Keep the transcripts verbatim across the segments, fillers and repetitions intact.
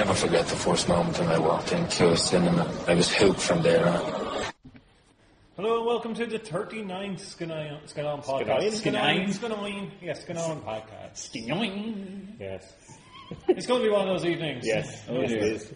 never forget the first moment when I walked into a cinema. I was hooked from there on. Hello and welcome to the thirty-ninth Skinine Skinine podcast. Skinine? Skinine? Yes, Skinine podcast. Skinine? Yes. It's going to be one of those evenings. Yes, oh, yes it is.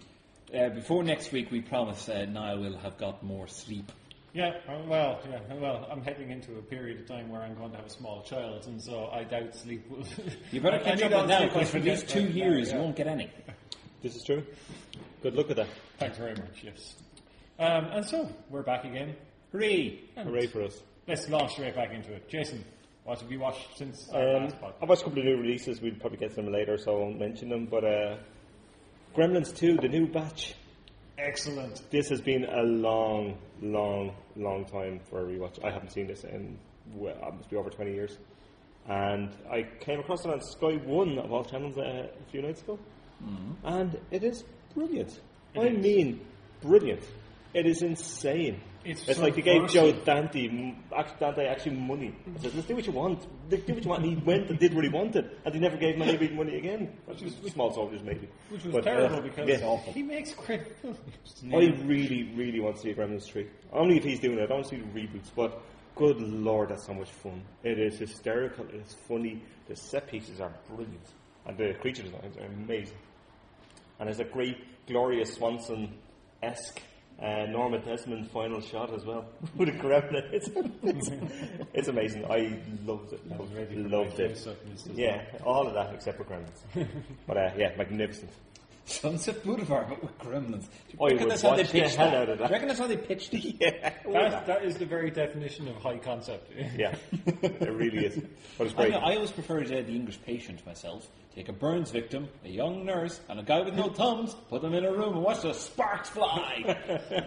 Uh, before next week, we promise uh, Niall will have got more sleep. Yeah, uh, well, yeah, well, I'm heading into a period of time where I'm going to have a small child, and so I doubt sleep will... You better catch up with now, because for these two years, yeah. you won't get any. This is true. Good luck with that. Thanks very much, yes. Um, and so, we're back again. Hooray! And Hooray for us. Let's launch straight back into it. Jason, what have you watched since our Um, last podcast? I've watched a couple of new releases. We'll probably get to them later, so I won't mention them. But uh, Gremlins two, the new batch. Excellent. This has been a long, long, long time for a rewatch. I haven't seen this in, well, it must be over twenty years. And I came across it on Sky One of all channels uh, a few nights ago. Mm-hmm. And it is brilliant. It I is. mean, brilliant. It is insane. It's, It's like they gave Joe Dante, m- act- Dante actually money. I said, let's do what you want. Let's do what you want. And he went and did what he wanted. And he never gave him any big money again. Which was small soldiers, maybe. Which was But, terrible uh, because yeah. he makes great films. I really, really want to see a Gremlins three. Only if he's doing it. I don't want to see the reboots. But good lord, that's so much fun. It is hysterical. It's funny. The set pieces are brilliant. And the creature designs are amazing. And there's a great Gloria Swanson-esque Uh, Norma Desmond final shot as well with a gremlin. It's, it's, it's amazing. I loved it. Loved, loved it. Yeah, all of that except for gremlins. But uh, yeah, magnificent. Sunset Boulevard, but with gremlins. Do you I reckon would that's how they watch the pitched hell that? out of that. Do you reckon that's how they pitched it? Yeah, That, that is the very definition of high concept. yeah, it really is. But it's I, great. know, I always preferred uh, the English Patient myself. Take a burns victim, a young nurse, and a guy with no thumbs, put them in a room and watch the sparks fly.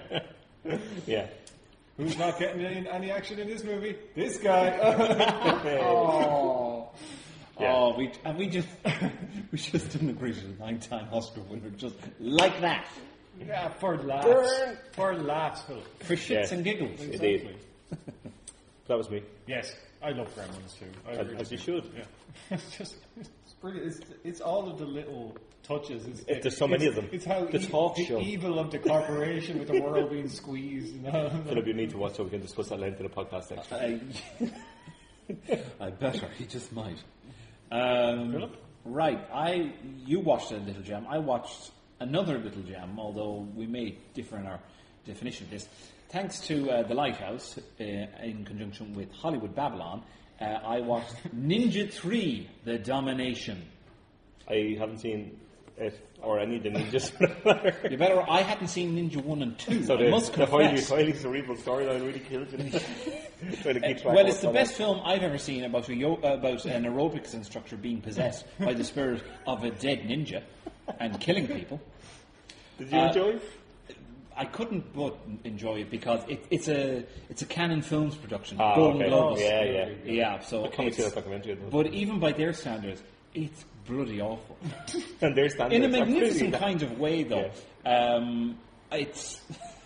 Yeah. Who's not getting any, any action in this movie? This guy. Oh, Yeah. oh, we and we just we just didn't agree to a nine-time Oscar winner just like that Yeah, for laughs. Burn. For laughs, Phil. for shits Yeah. and giggles. Indeed. That was me. Yes, I love Gremlins too. I As, really as you do. should. Yeah. It's just, it's brilliant. It's, it's all of the little touches. It's, It- there's so many it's- of them. It's how The e- talk the show. evil of the corporation with the world being squeezed. You know? Philip, you need to watch so we can discuss that length of the podcast next week. I, I better. He just might. Um, Philip? Right. I you watched a Little Gem. I watched another Little Gem, although we may differ in our definition of this. Thanks to uh, The Lighthouse, uh, in conjunction with Hollywood Babylon, uh, I watched Ninja three, The Domination. I haven't seen it or any of the ninjas. You better. I hadn't seen Ninja one and two. So I the, must the highly, confess. highly cerebral storyline really killed you. Trying to keep track Well, of it's the what's best film I've ever seen about a yo- about an aerobics instructor being possessed by the spirit of a dead ninja and killing people. Did you Uh, enjoy it? I couldn't but enjoy it because it, it's a it's a Canon Films production. Ah, Golden okay. Globes. Yeah, yeah. Yeah, so I can't see it's- that documentary. but even by their standards, it's bloody awful. And their standards In a are magnificent pretty- kind of way, though. Um, it's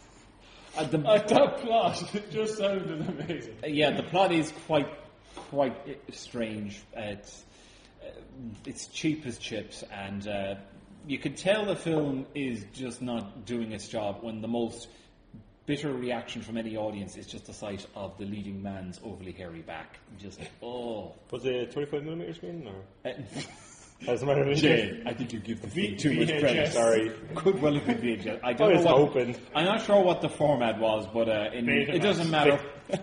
uh, the, Uh, that plot it just sounded amazing. yeah, the plot is quite quite uh, strange. Uh, it's uh, it's cheap as chips, and uh, you can tell the film is just not doing its job when the most bitter reaction from any audience is just the sight of the leading man's overly hairy back. Just oh. Was it a twenty-five millimeter screen or? Uh, As a matter of Jay, I think you give the V- film too much V H S. credit. Sorry. Could well have been V H S. I don't I know was what. hoping. I'm not sure what the format was, but uh, in, Betamax. it doesn't matter.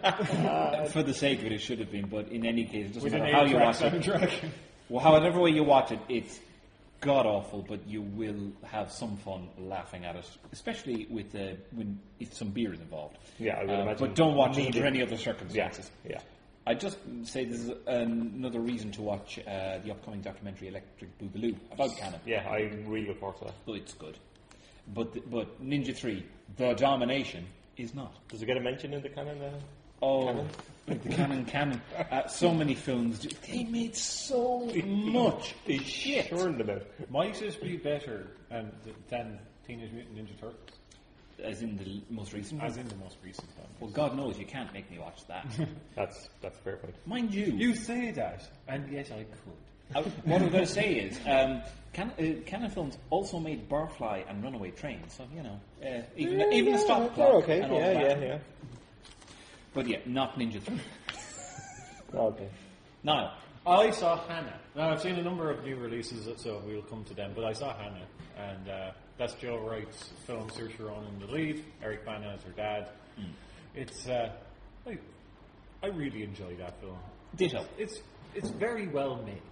For the sake of it, it should have been. But in any case, it doesn't With an matter how you eight-track watch it. soundtrack. Well, however way you watch it, it's god awful. But you will have some fun laughing at it, especially with uh, when if some beer is involved. Yeah, I would Uh, imagine. But don't watch it needed- under any other Yeah, circumstances. yeah. I'd just say this is another reason to watch uh, the upcoming documentary Electric Boogaloo about Canon. Yeah, I really look forward to that. Oh, it's good. But the, but Ninja three, The Domination, is not. Does it get a mention in the canon? Uh, Oh, Canon? the Canon Canon. Uh, so many films. do- They made so much shit. Churned about. Might it be better and, than Teenage Mutant Ninja Turtles? As in the most recent As one? in the most recent one. Well, God knows you can't make me watch that. That's that's a fair point. Mind you. You say that, and yet I could. I, what I'm going to say is, um, Can, uh, Canon Films also made Barfly and Runaway Train, so you know, uh, even Yeah, even yeah, the stop they're clock. okay. and all Yeah, that. yeah, yeah. But yeah, not Ninja Three. Okay. Now, I saw Hannah. Now, I've seen a number of new releases, so we'll come to them, but I saw Hannah, and uh, that's Joe Wright's film, Saoirse Ronan in the lead, Eric Bana as her dad. Mm. It's, uh, I, I really enjoy that film. ditto. It's it's very well made.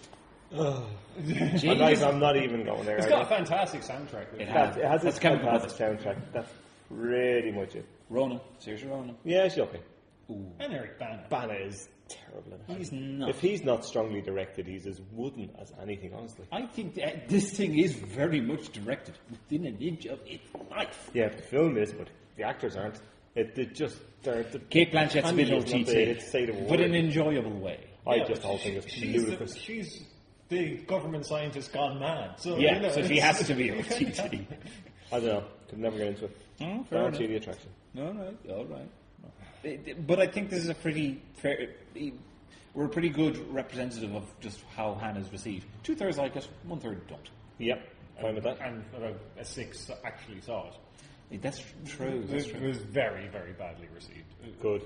I'm, not, I'm not even going there. It's I got a don't- fantastic soundtrack. With It it. has. That- it has That's a Chemical fantastic soundtrack. That's pretty much it. Ronan, Saoirse Ronan. Yeah, she's okay. And Eric Bana. Bana is terrible. in it. He's not. If he's not strongly directed, he's as wooden as anything, honestly. I think that this thing is very much directed within an inch of its life. Yeah, the film is, but the actors aren't. It, it just they're, the Kate Blanchett's a bit can't O even T say- T, it's say the but in word. an enjoyable way. I Yeah, just but whole she- thing is she's ludicrous. The, she's the government scientist gone mad. So, Yeah, you know, so she it's- has to be O T T. I don't know. Could never get into it. Oh, fair Don't see enough. the attraction. All right, all right. It- it- But I think this is a pretty fair. We're a pretty good representative of just how Hannah's received. Two thirds like it, one third don't. Yep, fine with that. And about a six actually saw it. Eh, That's true. That's It true. was very, very badly received. Good.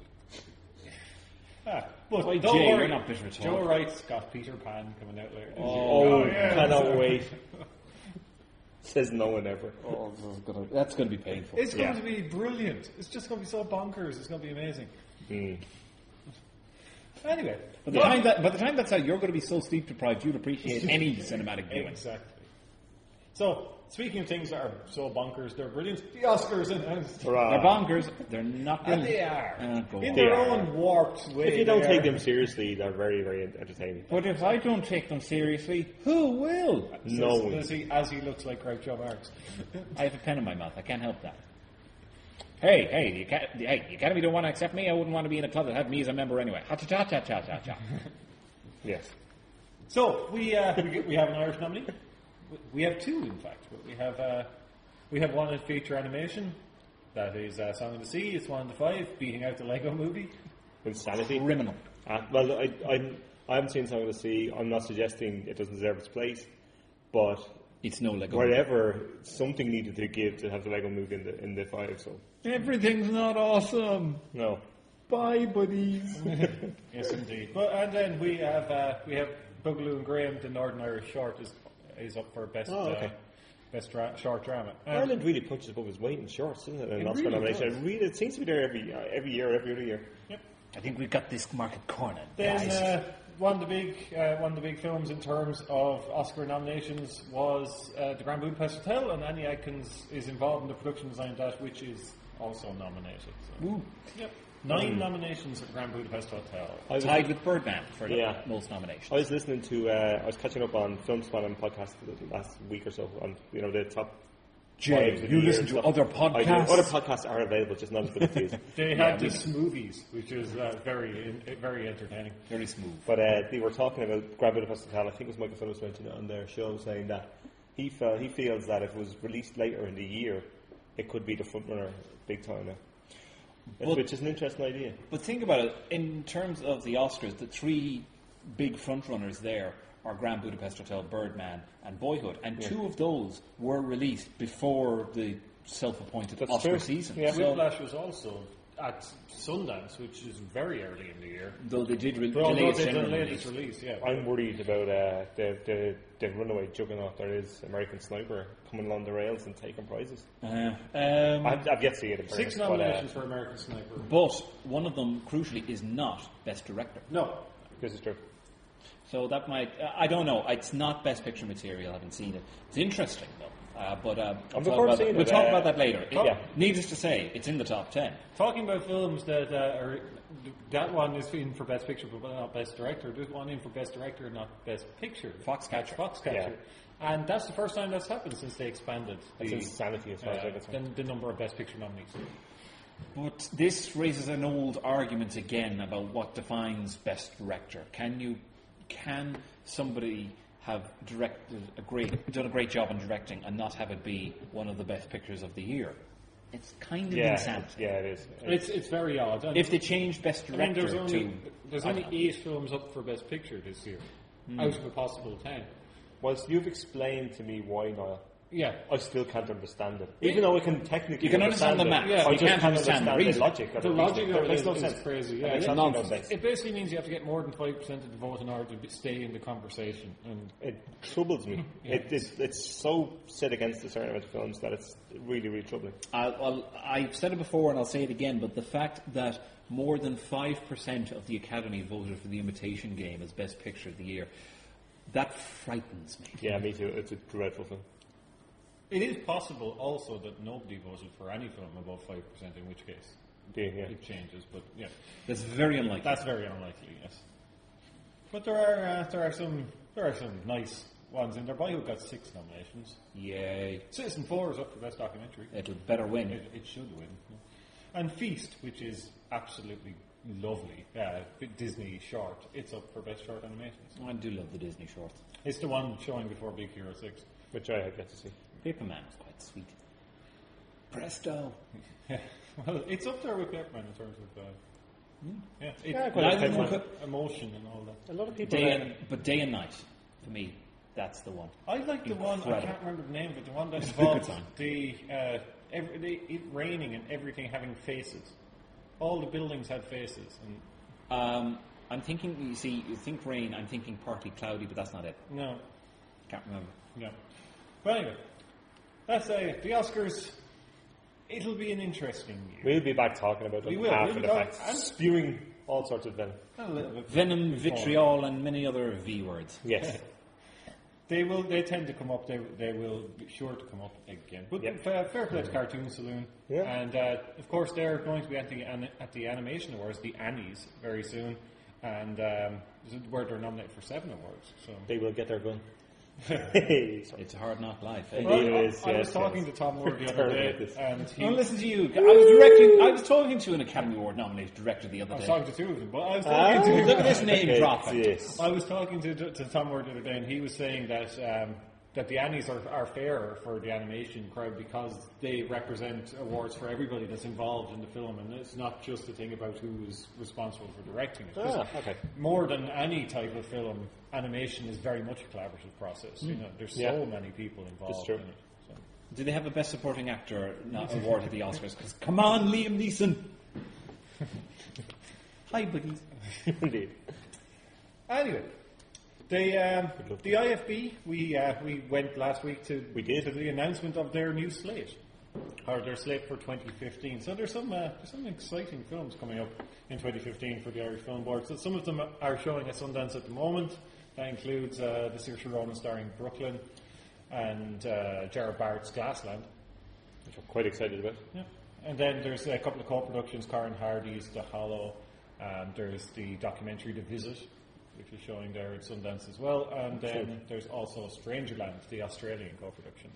Ah, but Why, don't Jay, worry, you're not bitter at all. Joe Wright's got Peter Pan coming out later. this year. Oh, yeah. cannot wait. Says no one ever. Oh, this is gonna, that's going to be painful. It's going Yeah. to be brilliant. It's just going to be so bonkers. It's going to be amazing. Mm. Anyway, By the, what- time that, by the time that's out, you're going to be so sleep deprived you'll appreciate any cinematic viewing. exactly. So, speaking of things that are so bonkers, they're brilliant. The Oscars announced. Hurrah. They're bonkers. They're not And brilliant. they are. Uh, go In on. their They are. own warped way. If you don't they take are. them seriously, they're very, very entertaining. But if I don't take them seriously, who will? No Says- one. says he, as he looks like Groucho Marx. I have a pen in my mouth. I can't help that. Hey, hey, the, Acad- the, hey, the Academy don't want to accept me. I wouldn't want to be in a club that had me as a member anyway. Ha cha cha cha cha cha cha. Yes. So we uh, we, get- we have an Irish nominee. We have two, in fact. But we have uh, we have one in feature animation. That is uh, Song of the Sea. It's one of the five, beating out the Lego Movie. Insanity. Criminal. Uh, well, I, I'm, I haven't seen Song of the Sea. I'm not suggesting it doesn't deserve its place, but It's no Lego. wherever something needed to give to have the Lego movie in the in the five. So Everything's not awesome. no. Bye, buddies. Yes, indeed. But and then we have uh, we have Boogaloo and Graham. The Northern Irish short is is up for best Oh, okay. uh, best dra- short drama. Um, Ireland really punches above its weight in shorts, doesn't it? An It Oscar really nomination. does. It really, it seems to be there every uh, every year, every other year. I think we've got this market cornered, Then guys. uh, one of the big uh, one of the big films in terms of Oscar nominations was uh, The Grand Budapest Hotel, and Annie Adkins is involved in the production design of that, which is also nominated. So. Ooh. Yep, nine nominations at the Grand Budapest Hotel. I was, Tied with Birdman for the Yeah. most nominations. I was listening to. Uh, I was catching up on Film Span and podcast the last week or so on you know the top. Jay, fives of you the year listen and to stuff. other I do. podcasts? Other podcasts are available, just not as good as these. They Yeah, had we- the smoothies, which is uh, very in, very entertaining. Very smooth. But uh, they were talking about Grand Budapest Hotel. I think it was Michael Phillips mentioned it on their show, saying that he felt he feels that if it was released later in the year, it could be the front runner big time now. But- Which is an interesting idea. But think about it, in terms of the Oscars, the three big frontrunners there are Grand Budapest Hotel, Birdman, and Boyhood, and two of those were released before the self-appointed That's Oscar true. season. Yeah. So, Whiplash was also at Sundance, which is very early in the year. though they did re- But although delay its they general delayed release. its release, yeah. I'm worried about uh, the, the the runaway juggernaut there is American Sniper coming along the rails and taking prizes. Uh, um, I've, I've yet to see it in Six fairness, but, uh, nominations for American Sniper. but one of them, crucially, is not Best Director. No, this is true. So that might, uh, I don't know, it's not Best Picture material, I haven't seen it. It's interesting, though. Uh, but uh, we'll, I'm talk looking forward about, to that. seeing we'll it, talk uh, about that later. It- yeah. Needless to say, it's in the top ten. talking about films that uh, are that one is in for Best Picture, but not Best Director. There's one in for Best Director, not Best Picture. Foxcatcher. Foxcatcher. Yeah. And that's the first time that's happened since they expanded That's the, insanity as far as uh, I'm concerned. the, the number of Best Picture nominees. But this raises an old argument again about what defines Best Director. Can you, can somebody have directed a great, done a great job in directing and not have it be one of the best pictures of the year? It's kind of Yeah, insanity. yeah, it is. It's it's very odd. And If they change Best I mean, Director there's only to, there's I only don't know. eight films up for Best Picture this year. out of a possible ten. Whilst you've explained to me why, Niall, Yeah. I still can't understand it. Even though I can technically You can understand the it, math. Yeah. I You just can't can't understand understand the the reason. logic of The it. logic It of it makes is, no is sense. crazy. It Yeah, makes it, absolutely no nonsense. sense. it basically means you have to get more than five percent of the vote in order to stay in the conversation. And It troubles me. Yeah. It, it, it's so set against a certain amount of films that it's really, really troubling. I, well, I've said it before and I'll say it again, but the fact that more than five percent of the Academy voted for The Imitation Game as Best Picture of the Year, that frightens me. Yeah, me too. It's a dreadful film. it is possible also that nobody voted for any film above five percent, in which case Yeah, yeah. it changes. But yeah, That's very unlikely. that's very unlikely. Yes, but there are uh, there are some there are some nice ones in there. Boyhood got six nominations. Yay. Citizen Four is up for best documentary. It'll better win. It, it should win. And Feast, which is absolutely lovely, uh, Disney short, it's up for best short animations. I do love the Disney shorts. It's the one showing before Big Hero Six. Which I have yet to see. Paperman was quite sweet. Presto. Yeah, well, it's up there with Paperman in terms of uh, yeah, it, Yeah, I quite like Paperman, Paperman. emotion and all that. A lot of people. Day uh, and, but Day and Night, for me, that's the one. I like the one, I Incredible. can't remember the name, but the one that It's a good involves song. the, uh, every, the it raining and everything having faces. All the buildings had faces. And Um, I'm thinking, you see, you think rain, I'm thinking partly cloudy, but that's not it. no, Can't remember. no. But anyway, that's uh, the Oscars. It'll be an interesting year. We'll be back talking about them We will, after we'll the be fact. talk- and- Spewing all sorts of venom. A little bit Venom, before. vitriol, and many other V words. Yes. They will. They tend to come up. They, they will be sure to come up again. But Yep. fair, fair play to Cartoon Saloon, Yeah. and uh, of course they're going to be at the an- at the Animation Awards, the Annies, very soon, and um, where they're nominated for seven awards. So They will get their gun. Sorry. It's a hard knock life. Eh? Indeed. Well, it is, I, I yes, was talking yes. to Tom Moore the other Terrible day, at this. and he. Oh, listen to you. I was directing. I was talking to an Academy Award nominated director the other I was day. talking to two of them, but I was Ah, talking to. Look at this name okay, dropping. Yes. I was talking to, to Tom Moore the other day, and he was saying that um, that the Annies are, are fairer for the animation crowd because they represent awards for everybody that's involved in the film, and it's not just a thing about who is responsible for directing it. 'Cause Ah, okay. more than any type of film, animation is very much a collaborative process. You know, there's Yeah. so many people involved true. in it. So. Do they have a Best Supporting Actor no- award at the Oscars? Because come on, Liam Neeson. Hi, buddies. Indeed. Anyway, the um, love the I F B we uh, we went last week to We did. to the announcement of their new slate, or their slate for twenty fifteen. So there's some uh, there's some exciting films coming up in twenty fifteen for the Irish Film Board. So some of them are showing at Sundance at the moment. That includes uh, the Saoirse Ronan starring Brooklyn and uh, Gerard Barrett's Glassland. Which I'm quite excited about. Yeah. And then there's a couple of co-productions, Karen Hardy's The Hollow, um, there's the documentary The Visit, which is showing there at Sundance as well, and then Sure. there's also Strangerland, the Australian co-production.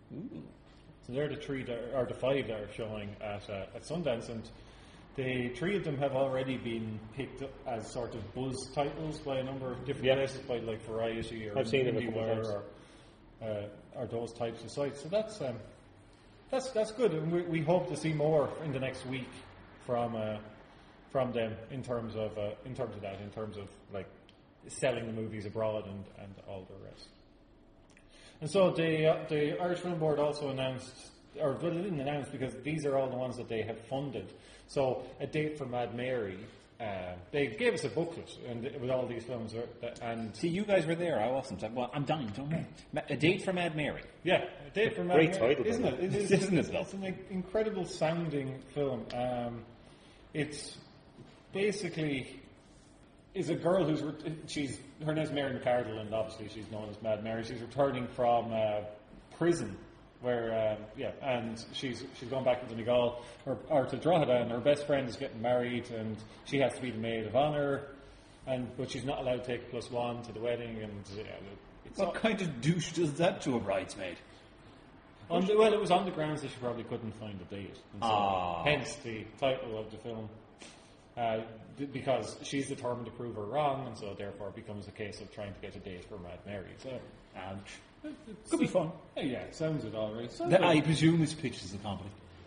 So they're the three, that are, or the five that are showing at, uh, at Sundance, and the three of them have already been picked up as sort of buzz titles by a number of different Yeah. places, by like Variety or I've seen them a couple of IndieWire times. or, uh, or those types of sites. So that's um, that's that's good, and we, we hope to see more in the next week from uh, from them in terms of uh, in terms of that, in terms of like selling the movies abroad and, and all the rest. And so the uh, the Irish Film Board also announced, or well, they didn't announce because these are all the ones that they have funded. So a date for Mad Mary. Uh, they gave us a booklet and with all these films, uh, and See, you guys were there. I wasn't. Well, I'm dying. Don't know. Ma- A Date for Mad Mary. yeah, a date for Mad Great Mary, title, isn't though. it? It is, Isn't it, it's, though? it's an incredible sounding film. Um, it's basically is a girl who's re- she's her name's Mary McArdle, and obviously she's known as Mad Mary. She's returning from uh, prison, where um, yeah, and she's she's gone back to Donegal or, or to Drogheda, and her best friend is getting married, and she has to be the maid of honour, and but she's not allowed to take plus one to the wedding, and yeah, it's What kind of douche does that to a bridesmaid? on the, well, it was on the grounds that she probably couldn't find a date, and so Ah. hence the title of the film. Uh, th- because she's determined to prove her wrong, and so therefore it becomes a case of trying to get a date for Mad Mary. So, Ouch. it- it's- Could be fun. Yeah, yeah, sounds it all right. Sounds That, like- I presume it's pitched as a comedy.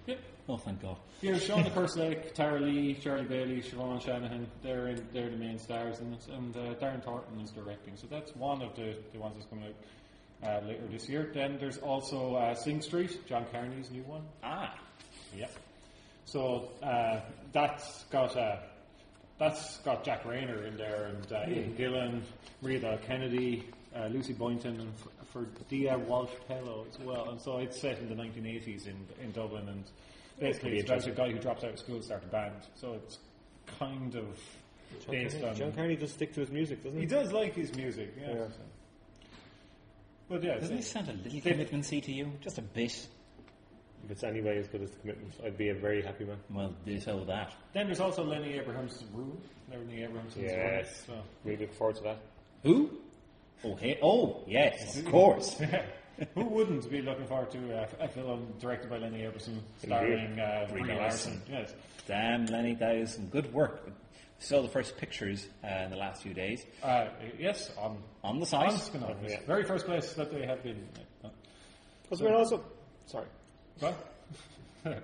Yep. Oh, thank God. Yeah, Shauna Kerslake, Tara Lee, Charlie Bailey, Siobhan Shanahan, they're, in, they're the main stars in it, and uh, Darren Thornton is directing. So that's one of the, the ones that's coming out uh, later this year. Then there's also uh, Sing Street, John Carney's new one. Ah. Yeah. So uh, that's got uh, that's got Jack Rayner in there, and uh, Ian Gillan, Maria Dale Kennedy, uh, Lucy Boynton, and F- Ferdia Walsh-Pello as well. And so it's set in the nineteen eighties in in Dublin, and basically it's about a guy who drops out of school to start a band. So it's kind of John based Carney, on. John Carney does stick to his music, doesn't he? He does like his music, yeah. Yeah. So. But yeah, Doesn't he it's- sound a little they- commitment-y to you? Just a bit. If it's any way as good as the commitment, I'd be a very happy man. Well, ditto that. then there's also Lenny Abrahamson's Room. Lenny Abrahamson's Yes. Room. So. Really look forward to that. Who? Oh, hey, oh, yes, of course. Who wouldn't be looking forward to uh, a film directed by Lenny Abrahamson, starring uh, Brie Brie Larson. Larson? Yes. Damn, Lenny, that is some good work. Saw the first pictures uh, in the last few days Uh, yes, on on the on site. Skinner. yeah. Very first place that they have been. Uh, Because we're also... Sorry. What? Don't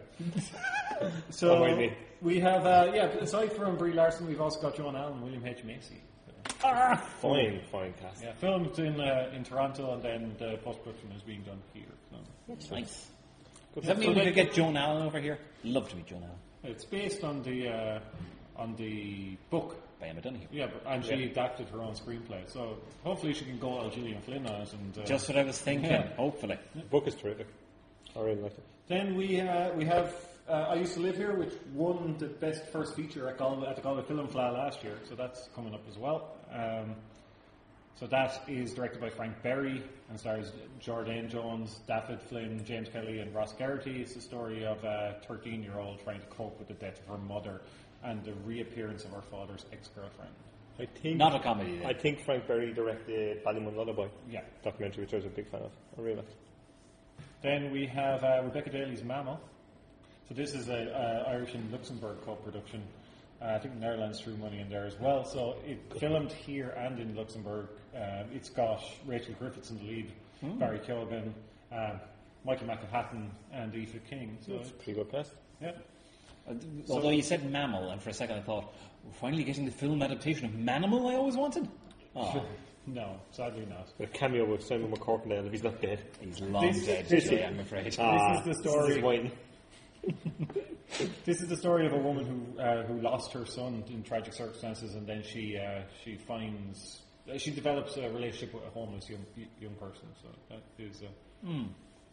so mind me. we have, uh, yeah, aside from Brie Larson, we've also got John Allen and William H. Macy. Ah, fine, fine cast. Yeah, filmed in uh, in Toronto, and then the post production is being done here. So. Nice. Good Does that for- mean we could get Joan Allen over here? Love to meet Joan Allen. It's based on the uh, on the book. By Emma Donoghue. Yeah, but, and she Yeah. adapted her own screenplay. So hopefully she can go all Gillian Flynn on it. And uh, Just what I was thinking, Yeah. hopefully. The book is terrific. I really like it. then we uh, we have uh, I Used to Live Here, which won the best first feature at, Galway, at the Galway Film Fleadh last year. So that's coming up as well. Um, so that is directed by Frank Berry and stars Jordan Jones, Daffyd Flynn, James Kelly, and Ross Geraghty. It's the story of a thirteen-year-old trying to cope with the death of her mother and the reappearance of her father's ex-girlfriend. I think... Not a comedy, then. I think Frank Berry directed Ballymun Lullaby Yeah. documentary, which I was a big fan of. I really liked it. Then we have uh, Rebecca Daly's Mammal. So this is a uh, Irish and Luxembourg co-production. Uh, I think Netherlands threw money in there as well. So it filmed here and in Luxembourg. Uh, it's got Rachel Griffiths in the lead, Barry Keoghan, uh, Michael McHatton, and Aoife King. So It's a pretty good cast. yeah. Uh, Although you said mammal, and for a second I thought, we're finally getting the film adaptation of Manimal I always wanted. Oh, No, sadly not. A cameo with Simon McCorkindale if he's not dead. he's long This- dead this- today, I'm afraid. Ah, is the story. This is wine. This is the story of a woman who uh, who lost her son in tragic circumstances, and then she uh, she finds uh, she develops a relationship with a homeless young young person. So that is. Uh, Hmm.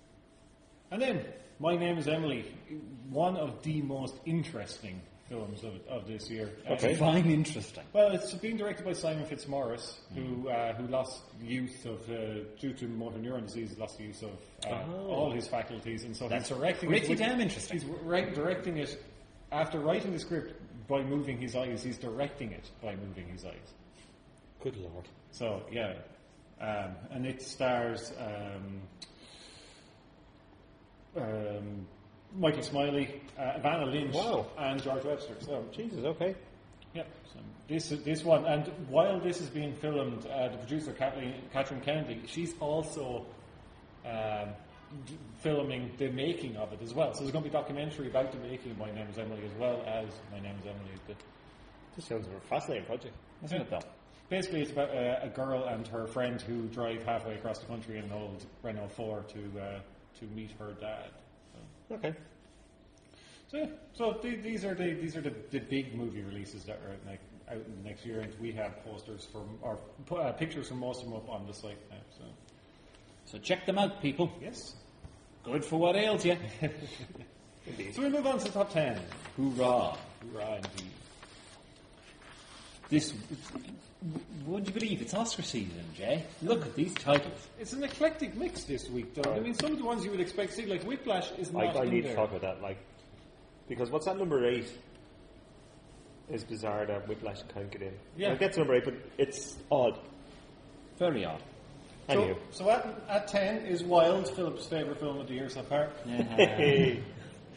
And then My Name Is Emily, one of the most interesting films of, of this year. Uh, Okay. Fine, interesting. Well, it's being directed by Simon Fitzmaurice, who uh, who lost use of uh, due to motor neuron disease, lost use of uh, Oh. all his faculties, and so That's he's directing pretty it. with- damn interesting. He's ri- directing it after writing the script by moving his eyes. He's directing it by moving his eyes. Good lord. So yeah, um, and it stars um, um, Michael Smiley, uh, Vanna Lynch, Wow. and George Webster. So Jesus, okay. yeah, so this this one, and while this is being filmed, uh, the producer Kathleen, Catherine Kennedy, she's also um, d- filming the making of it as well. So there's going to be a documentary about the making of My Name Is Emily as well as My Name Is Emily. The, This sounds like a fascinating project. Isn't it, though? basically, it's about uh, a girl and her friend who drive halfway across the country in an old Renault four to uh, to meet her dad. So, Okay. so yeah, so th- these are the these are the, the big movie releases that are like, out in the next year, and we have posters from or pu- uh, pictures from most of them up on the site now. So So check them out, people. yes, Good for what ails you. so we move on to the top ten. Hoorah. Hoorah, indeed. This, would you believe it's Oscar season, Jay? Look at these titles. It's an eclectic mix this week, though. I mean, some of the ones you would expect to see, like Whiplash, is I, not I in need there. to talk about that, like, because what's that number eight is bizarre that Whiplash can't get in. Yeah. It gets number eight, but it's odd. Very odd. So, Anyway. so at, at ten is Wild, Philip's favourite film of the year so far. Hey.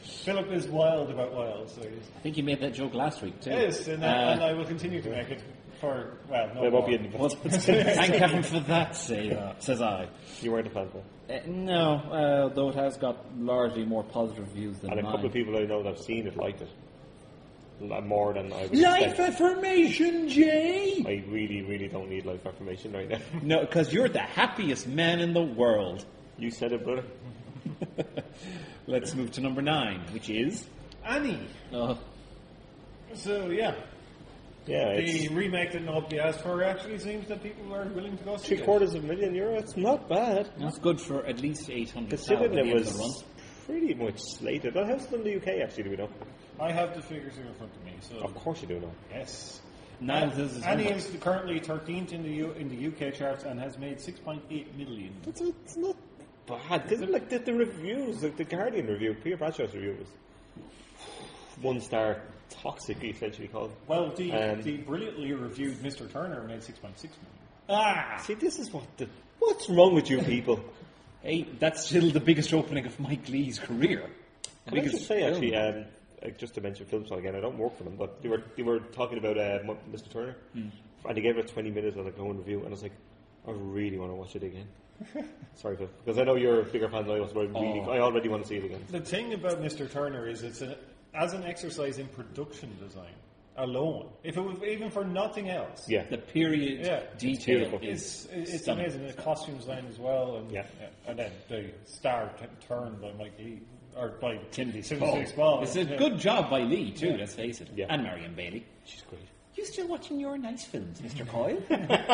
Philip is wild about wild, so he's... I think you made that joke last week, too. Yes, and, uh, Uh, and I will continue to make it for, well, no There more. won't be any. Well, thank heaven for that, say, uh, says I. You weren't a fan of it. Uh, no, uh, though it has got largely more positive reviews than And a mine. couple of people I know that have seen it liked it. L- More than I would Life expect. affirmation, Jay! I really, really don't need life affirmation right now. No, because you're the happiest man in the world. You said it, brother. Let's move to number nine, which is... Annie. Uh, So, yeah. Yeah, The it's remake that nobody asked for actually seems that people are willing to go see three it. quarters of a million euro. It's not bad. that's good for at least eight hundred Considering thousand it at the run. was pretty much slated. Well, how's it in the U K, actually, do we know? I have the figures here in front of me, so... Of course you do know. Yes. Now this is Annie is currently thirteenth in the U- in the U K charts and has made six point eight million. It's, it's not bad. Because, like, the, the reviews, like the Guardian review, Peter Bradshaw's review was one star, toxic, essentially called. Well, the, Um, the brilliantly reviewed Mister Turner made six point six million. Ah! See, this is what the... What's wrong with you people? Hey, that's still the biggest opening of Mike Lee's career. Can I Biggest just say, film. actually, um, uh, just to mention Filmstyle again, I don't work for them, but they were they were talking about uh, Mo- Mister Turner, and they gave it twenty minutes of a glowing review, and I was like, I really want to watch it again. Sorry, Phil, because I know you're a bigger fan than I was, but I really, Oh. I already want to see it again. The thing about Mister Turner is it's a, as an exercise in production design alone. If it was even for nothing else, Yeah, The period Yeah. detail beautiful. it's is it's stunning. amazing. The costume design as well, and Yeah. and then the star t- turn by Mike Lee or by Timothy Timothy Spall. Spall. It's a Yeah. good job by Lee, too, Yeah. let's face it. Yeah. And Marion Bailey. she's great. You still watching your nice films, Mister Coyle?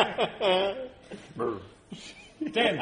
Then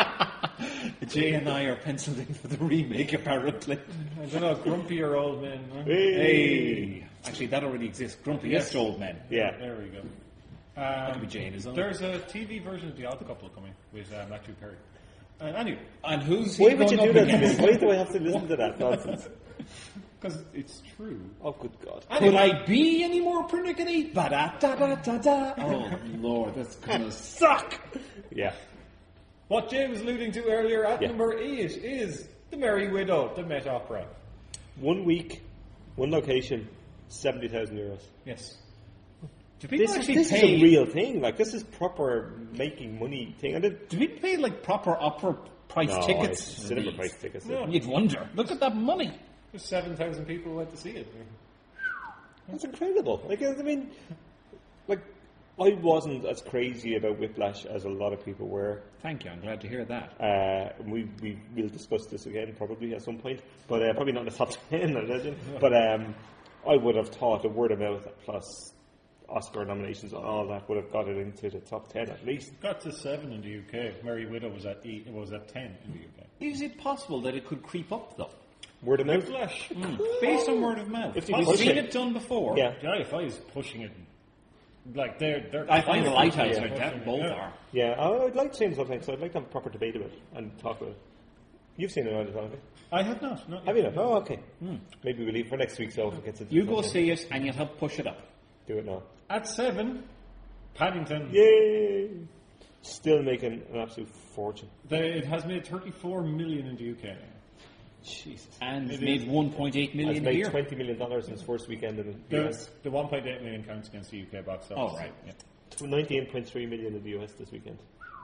Jay and I are penciled in for the remake, apparently. I don't know, grumpier old men. huh? Hey! Actually, that already exists. Grumpiest Yes. old men. Yeah, There we go. That Um, could be Jane, isn't it? there's a T V version of The Odd Couple coming with uh, Matthew Perry. Uh, anyway, And who's he why would you going do up that to me? against? Why do I have to listen to that nonsense? because it's true. Oh, good God! Could I be any more pernickety? Ba-da-da-da-da-da. Oh, Lord, that's gonna suck! Yeah, What Jay was alluding to earlier at Yeah. number eight is The Merry Widow, the Met Opera. one week, one location, seventy thousand euros. Yes. Do people This, is, actually this pay? is a real thing. Like, this is proper making money thing. And it, Do people pay like proper opera price no, tickets? it's cinema price tickets. No. You'd wonder. Look at that money. There's seven thousand people who went to see it. That's incredible. Like, I mean, like, I wasn't as crazy about Whiplash as a lot of people were. Thank you. I'm glad to hear that. Uh, we we will discuss this again probably at some point, but uh, probably not in the top ten, I imagine. But um, I would have thought a word of mouth plus Oscar nominations and all that would have got it into the top ten at least. Got to seven in the U K. Merry Widow was at eight. It was at ten in the U K. Is it possible that it could creep up though? Word of mouth. Flash. Based on word of mouth. If you I've push seen it. it done before. Yeah, The I F I is pushing it. Like they're, they're I find the lighthouse Yeah. are that both Yeah. are. yeah. I- I'd like to see him something, so I'd like to have a proper debate about it and talk about it. You've seen it, haven't you? I have not. not Have you not? Oh, okay. Maybe we'll leave for next week, so if it gets into You the go top ten. see it and you'll help push it up. Do it now. At seven, Paddington. Yay! Still making an absolute fortune. They, it has made thirty-four million in the U K. Jesus. And It made is. one point eight Has million made here. twenty million dollars in its first weekend in the U The, S. the one point eight million counts against the U K box office. Oh, right. Yeah. Nineteen point three million in the U S this weekend.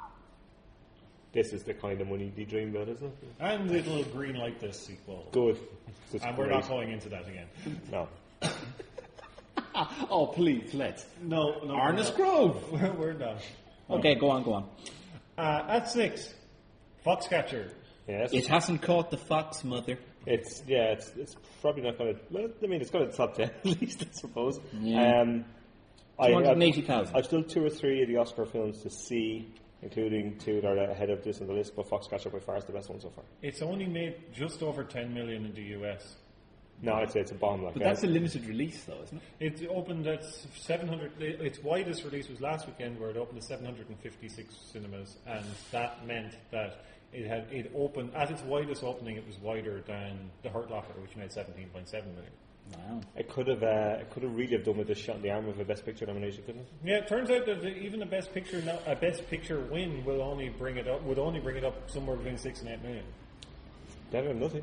This is the kind of money they dream about, isn't it? And it'll green light this sequel. Good. That's And we're great. not going into that again. No. Oh, please, let's. No, no. Arnis we're Grove. not. We're not. Okay, go on, go on. Uh, at six, Foxcatcher. Yes. It hasn't caught the fox, mother. It's yeah. It's it's probably not going to. Well, I mean, it's got a top ten at least, I suppose. Yeah. Um, I, two hundred I've, eighty thousand. I've still two or three of the Oscar films to see, including two that are ahead of this on the list. But Foxcatcher by far is the best one so far. It's only made just over ten million in the U S. No, I'd say it's a bomb. Like But uh, that's a limited release, though, isn't it? It opened at seven hundred. Its widest release was last weekend, where it opened at seven hundred fifty-six cinemas, and that meant that it had it opened at its widest opening. It was wider than The Hurt Locker, which made seventeen point seven million. Wow. it could have. Uh, it could have really have done with a shot in the arm of a Best Picture nomination, couldn't it? Yeah, it turns out that the, even a best picture no, a best picture win will only bring it up would only bring it up somewhere between six and eight million. Better than nothing.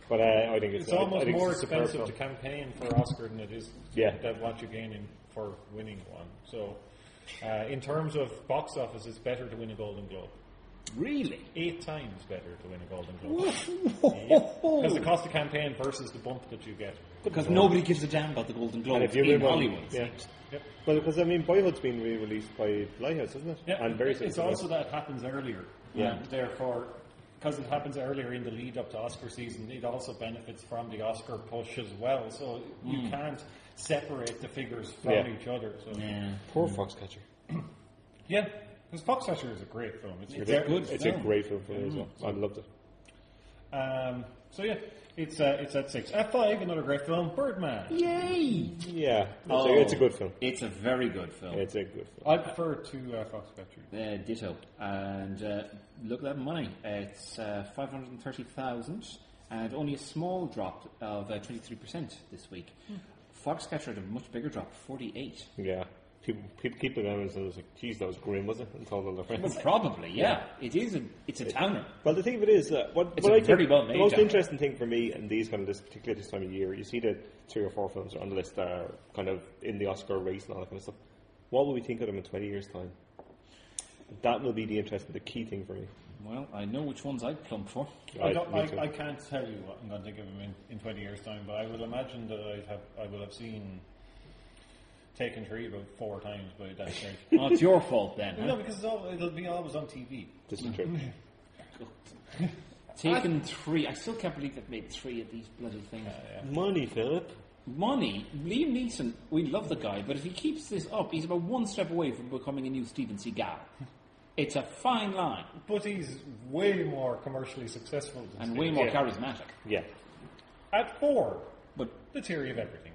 But uh, I think it's, It's I, almost I think more it's a superb expensive to film. campaign for Oscar than it is Yeah. that what you're gaining for winning one. So, uh, in terms of box office, it's better to win a Golden Globe. Really? Eight times better to win a Golden Globe. Yep. Because the cost of campaign versus the bump that you get. Because nobody gives a damn about the Golden Globe And if you in win one- Hollywood. yeah. Yep. Well, because I mean, Boyhood's been re-released by Lighthouse, isn't it? Yeah, And very it's successful. also that it happens earlier. Yeah. And therefore, because it happens earlier in the lead up to Oscar season, it also benefits from the Oscar push as well. So you can't separate the figures from Yeah. each other. So Yeah. Poor Foxcatcher. yeah, because Foxcatcher is a great film. It's, It's very a good It's film. a great film for me as well. I loved it. Um, so yeah, it's uh, it's at six. At five, another great film, Birdman. Yay! Yeah, it's, Oh, a, it's a good film. It's a very good film. It's a good film. I prefer to uh, Foxcatcher. Uh, ditto. And uh, look at that money. It's uh, five hundred thirty thousand and only a small drop of uh, twenty-three percent this week. Foxcatcher had a much bigger drop, forty-eight. Yeah. People, people keep it down and say, like, geez, that was grim, was it? And told all their friends. Well, probably, yeah. It is a, it's a towner. Well, the thing of it is, uh, what, It's what a I think very well the made most genre. interesting thing for me, and these kind of this, particularly this time of year, you see the three or four films on the list that are kind of in the Oscar race and all that kind of stuff. What will we think of them in twenty years' time? That will be the interesting, the key thing for me. Well, I know which ones I'd plump for. I, Right, don't, me too. I, I can't tell you what I'm going to think of him in, in twenty years' time, but I will imagine that I'd have I will have seen Taken Tree about four times by that stage. Oh, it's your fault then, No, huh? because it's all, it'll be always on T V. This is true. Taken three. I still can't believe they've made three of these bloody things. Money, Philip. Money. Liam Neeson, we love the guy, but if he keeps this up, he's about one step away from becoming a new Steven Seagal. It's a fine line But he's way more commercially successful than and Steve. way more Yeah. charismatic. Yeah. At four, But The Theory of Everything.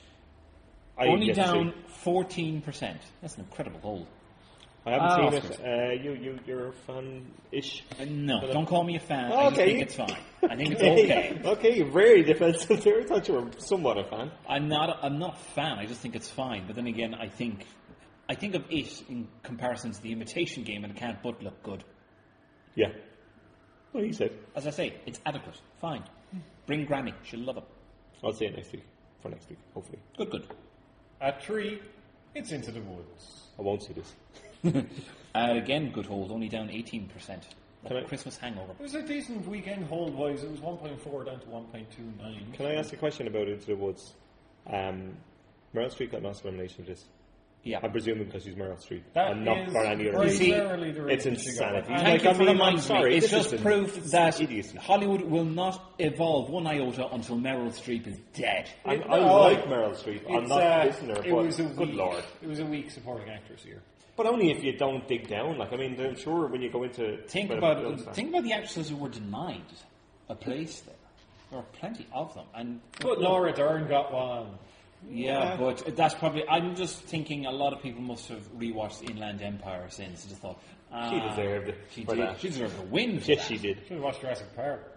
I only yet to down see. fourteen percent. That's an incredible hold. I haven't Ah, seen Oscars. it. Uh, you, you, you're a fan-ish. Uh, no, don't call me a fan. Oh, I just okay. think it's fine. I think it's okay. Okay, you're very defensive there. I thought you were somewhat a fan. I'm not. A, I'm not a fan. I just think it's fine. But then again, I think, I think of it in comparison to The Imitation Game, and it can't but look good. Yeah. What he said. As I say, it's adequate. Fine. Bring Grammy. She'll love it. I'll say it next week. For next week, hopefully. Good, good. At three, It's Into the Woods. I won't see this. Uh, again, good hold. Only down eighteen percent. Can I- Christmas hangover. It was a decent weekend hold-wise. It was one point four down to one point two nine. Can I ask a question about Into the Woods? Um, Meryl Streep got an Oscar nomination for this. Yeah. I'm presuming because she's Meryl Streep. That and not is for any other reason. primarily the It's reason she got insanity. one. Thank Like, you I for mean, I'm reminding sorry, me. It's this just is proof an- that idiocy. Hollywood will not evolve one iota until Meryl Streep is dead. I, It- I no, like Meryl Streep. I'm It's, not uh, dissing her, it but was a good weak, lord. It was a weak supporting actress here. But only if you don't dig down. Like, I mean, I'm sure when you go into... Think well, about understand. think about the actresses who were denied a place there. There are plenty of them, and But Laura Dern got one. yeah, but that's probably. I'm just thinking a lot of people must have rewatched Inland Empire since and just thought ah, She deserved it She for did. that. She deserved a win. For Yes, that. she did. Should have watched Jurassic Park.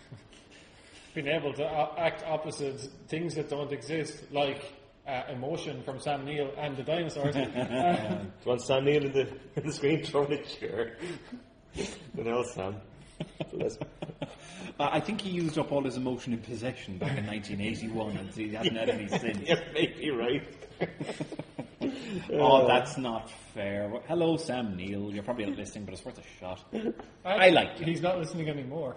Being able to uh, act opposite things that don't exist, like uh, emotion from Sam Neill and the dinosaurs. Uh, Do you want Sam Neill in the, in the screen throwing a chair? What else, Sam? Bless him. Uh, I think he used up all his emotion in Possession back in nineteen eighty-one, and he hasn't had any since. You're maybe right. Oh, that's not fair. Well, hello, Sam Neill. You're probably not listening, but it's worth a shot. I like you. He's not listening anymore.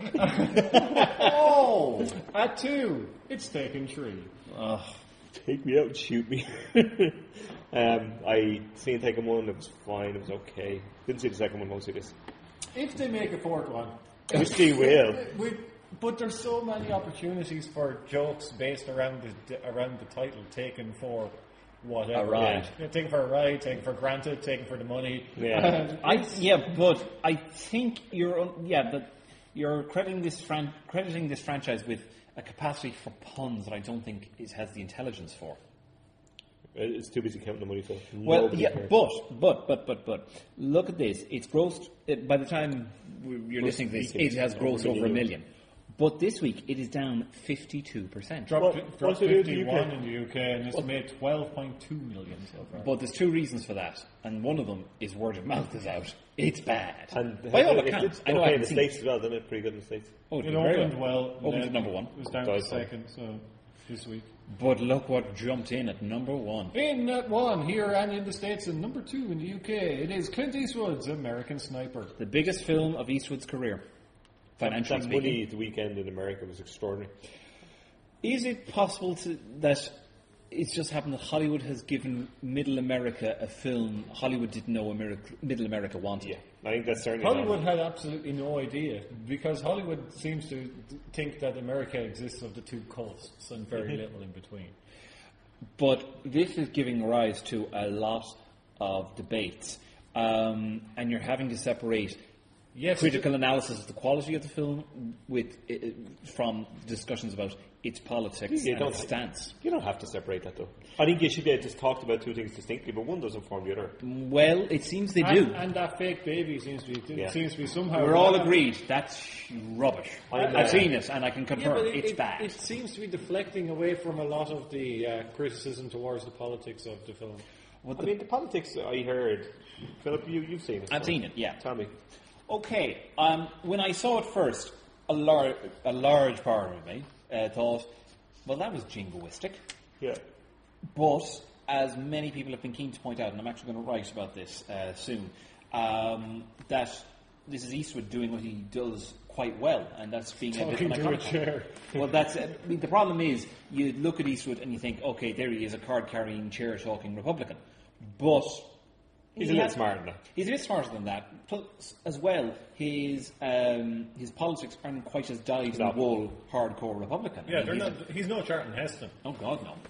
oh, at two, it's Taken Tree. Ugh. Take me out and shoot me. um, I seen Taken One, it was fine, it was okay. Didn't see the second one, won't see this. If they make a fourth one, Which they will. we, but there's so many opportunities for jokes based around the around the title, taken for whatever. A ride. Yeah, taken for a ride, taken for granted, taken for the money. Yeah. And I yeah, but I think you're un- yeah, but you're crediting this fran- crediting this franchise with a capacity for puns that I don't think it has the intelligence for. It's too busy counting the money, Phil. Well, Nobody yeah, cares. but but but but but look at this. It's grossed. It, by the time we- you're listening to this, it has grossed over a million. But this week it is down fifty-two percent. Dropped, What- dropped what's it in the fifty-one U K? in the U K, and it's made twelve point two million so far. But there's two reasons for that, and one of them is word of mouth is out. It's bad. And By all it- accounts, it's I know I okay in haven't the seen States it. as well, didn't it? Pretty good in the States. Oh, It did very opened well. Opened then at number one. It was down Does to so. second, so this week. But look what jumped in at number one. In at one here and in the States, and number two in the U K, it is Clint Eastwood's American Sniper. The biggest film of Eastwood's career. Financially That speaking. money the weekend in America was extraordinary. Is it possible to, that it's just happened that Hollywood has given Middle America a film Hollywood didn't know America, Middle America wanted? Yeah, I think that's certainly Hollywood not- had absolutely no idea, because Hollywood seems to think that America exists of the two coasts and very little in between. But this is giving rise to a lot of debates, um, and you're having to separate Yes, critical analysis of the quality of the film with uh, from discussions about its politics You and don't- its stance. You don't have to separate that, though. I think you should be able to just talk about two things distinctly, but one doesn't form the other. Well, it seems they and, do. and that fake baby seems to be Yeah. seems to be somehow. We're all agreed that's rubbish. I'm, I've uh, seen it, and I can Yeah, confirm but it, it's it, bad. it seems to be deflecting away from a lot of the uh, criticism towards the politics of the film. What I the- mean, the politics I heard. Philip, you, you've seen it. I've so seen it, yeah. Tell me. Okay, um, when I saw it first, a, lar- a large part of me uh, thought, well, that was jingoistic. Yeah. But, as many people have been keen to point out, and I'm actually going to write about this uh, soon, um, that this is Eastwood doing what he does quite well, and that's being a bit Talking of an to a iconic. chair. Well, that's. I mean, the problem is, you look at Eastwood and you think, okay, there he is, a card-carrying, chair-talking Republican. But He's he a little has- smarter than that. He's a bit smarter than that. Plus, as well, his um, his politics aren't quite as dyed in the wool hardcore Republican. I Yeah, mean, they're he's not. He's no Charlton Heston. a- oh God, no.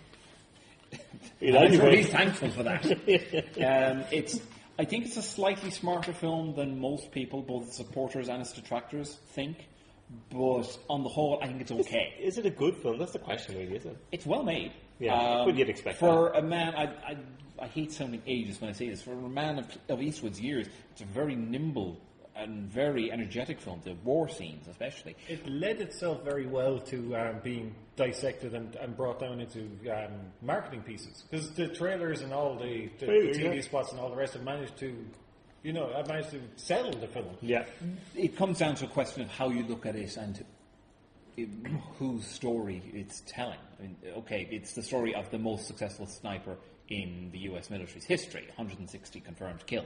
He's I'm sure anyway. he's thankful for that. um, it's. I think it's a slightly smarter film than most people, both its supporters and its detractors, think. But on the whole, I think it's okay. Is it a good film? That's the question, really, isn't it? It's well made. Yeah, but you'd expect for a man. I, I I hate sounding ageist when I say this. For a man of, of Eastwood's years, it's a very nimble and very energetic film. The war scenes, especially. It led itself very well to um, being dissected and, and brought down into um, marketing pieces, because the trailers and all the, the, Really, the T V yeah. spots and all the rest have managed to, you know, have managed to sell the film. Yeah. It comes down to a question of how you look at it and it, whose story it's telling. I mean, okay, it's the story of the most successful sniper in the U S military's history, one hundred sixty confirmed killed.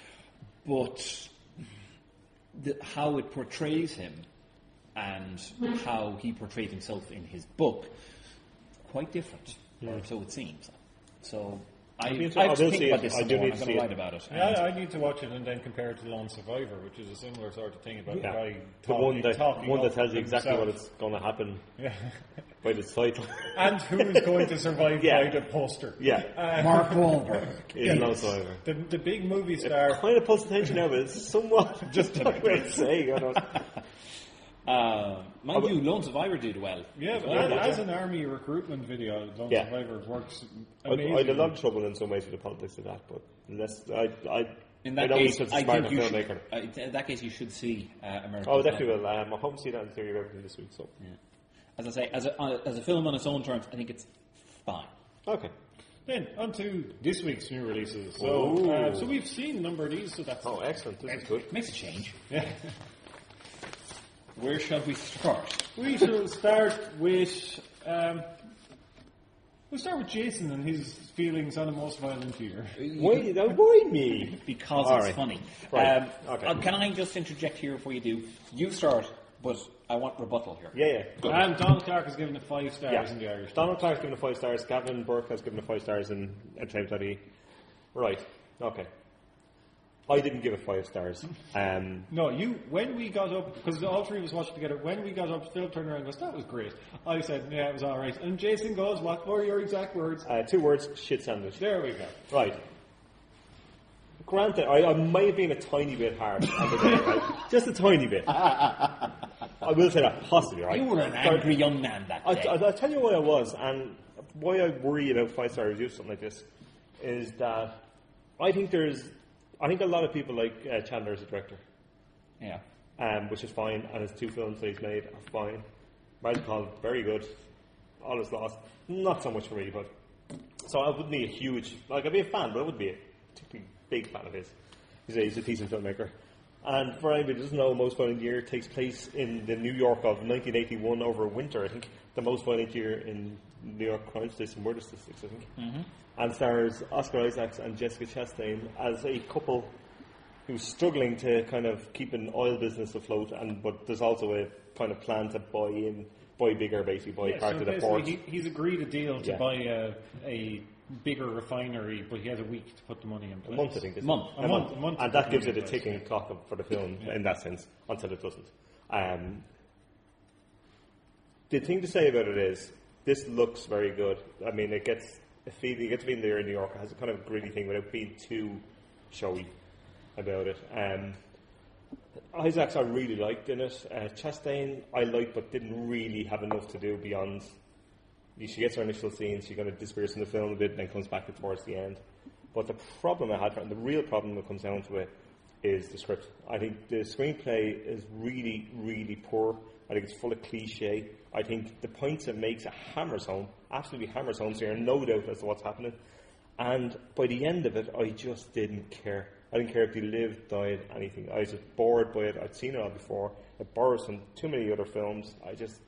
But the, how it portrays him and how he portrayed himself in his book, quite different, or so it seems. So I, be I inter- I have to will think see about it. this I some do more. need I'm to going see to it. write about it. Yeah, And- I need to watch it and then compare it to Lone Survivor, which is a similar sort of thing about Yeah. the guy The talking, one that, talking one that up tells you exactly himself. what it's going to happen Yeah. by the title. And who is going to survive Yeah. by the poster. yeah. Mark Wahlberg. It's no survivor. The, the big movie star. Kind of pulls attention now, but it's somewhat just a way to say. I don't. Uh, mind you, Lone Survivor did well. Yeah, as but well. as, as an army recruitment video, Lone Yeah. Survivor works I, I amazingly. had a lot of trouble in some ways with the politics of that, but unless I, I, In I that know case, he's such a I smarter think you filmmaker. should, uh, in that case, you should see uh, American. Oh, Sniper. definitely will. Um, I hope to see that in theory of everything this week. So, As I say, as a, on a, as a film on its own terms, I think it's fine. okay. Then, on to this week's new releases. So, Ooh. uh, so we've seen a number of these, so that's Oh, excellent. This is good. Makes a change. Yeah. Where shall we start? We shall start with. Um, we'll start with Jason and his feelings on a most violent year. Why did that worry me? Because All it's right. funny. Right. Um, Okay. uh, can I just interject here before you do? You start, but I want rebuttal here. Yeah, yeah. And Donald Clark has given it five stars Yeah. in the Irish. Donald Clark's given it five stars. Gavin Burke has given it five stars in Entertainment.ie. Right. Okay. I didn't give it five stars. Um, No, you, when we got up, because all three of us watched together, when we got up, Phil turned around and goes, that was great. I said, yeah, it was alright. And Jason goes, what were your exact words? uh, two words: shit sandwich. There we go. Right. Granted, I, I might have been a tiny bit hard on the day, right? Just a tiny bit. I will say that, possibly, right? You were an angry young man that I, day. I, I'll tell you why I was, and why I worry about five-star reviews, something like this, is that I think there's, I think a lot of people like uh, Chandler as a director. yeah. um, which is fine, and his two films that he's made are fine. Margin Call, very good. All is lost, not so much for me, but so I wouldn't be a huge like I'd be a fan, but I wouldn't be a particularly big fan of his. He's a, he's a decent filmmaker. And for anybody who doesn't know, Most Violent Year takes place in the New York of nineteen eighty-one over winter. I think the most violent year in New York crime statistics and murder statistics, I think. Mm-hmm. And stars Oscar Isaacs and Jessica Chastain as a couple who's struggling to kind of keep an oil business afloat, and but there's also a kind of plan to buy in, buy bigger, basically, buy Yeah, part so of the basically port. he, he's agreed a deal to Yeah. buy a, a bigger refinery, but he has a week to put the money in place. A month, I think. Isn't Month. It? A month, a month to and put that the gives it money a in place, ticking yeah. clock up for the film in that sense, until it doesn't. Um, the thing to say about it is, this looks very good. I mean, it gets a feel, you get to be in there in New York. It has a kind of gritty thing without being too showy about it. Um, Isaacs I really liked in it. Uh, Chastain I liked, but didn't really have enough to do beyond. She gets her initial scenes, she kind of disappears from the film a bit, and then comes back towards the end. But the problem I had, and the real problem that comes down to it, is the script. I think the screenplay is really, really poor. I think it's full of cliche. I think the points it makes it hammers home, absolutely hammers home, so you're in no doubt as to what's happening. And by the end of it, I just didn't care. I didn't care if he lived, died, anything. I was just bored by it. I'd seen it all before. It borrows from too many other films. I just...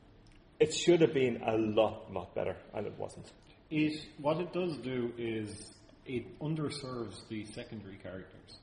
It should have been a lot, lot better, and it wasn't. It, what it does do is it underserves the secondary characters.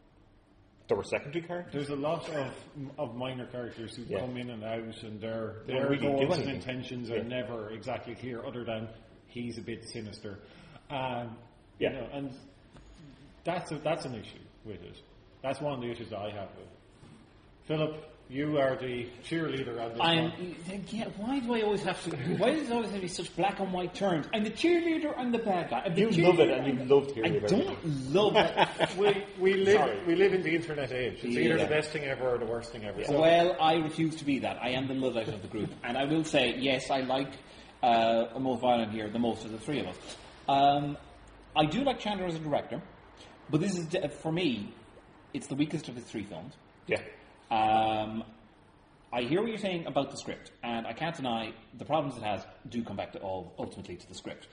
There were secondary characters? There's a lot of of minor characters who Yeah. come in and out, and their They don't their really do goals and anything. intentions Yeah. are never exactly clear, other than he's a bit sinister. Um, Yeah. you know, and that's a, that's an issue with it. That's one of the issues that I have with it. Philip, you are the cheerleader on this I'm. one. Yeah, why do I always have to? Why does it always have to be such black and white terms? I'm the cheerleader. I'm the bad guy. I'm the You love it, cheerleader, and I'm you the- love hearing I about don't love it. We we live Sorry. we live in the internet age. It's either Yeah. the best thing ever or the worst thing ever. So Well, I refuse to be that. I am the Luddite of the group, and I will say yes. I like uh, a Most Violent Year the most of the three of us. Um, I do like Chandler as a director, but this is de- for me. It's the weakest of his three films. Yeah. Um, I hear what you're saying about the script, and I can't deny the problems it has do come back to all ultimately to the script.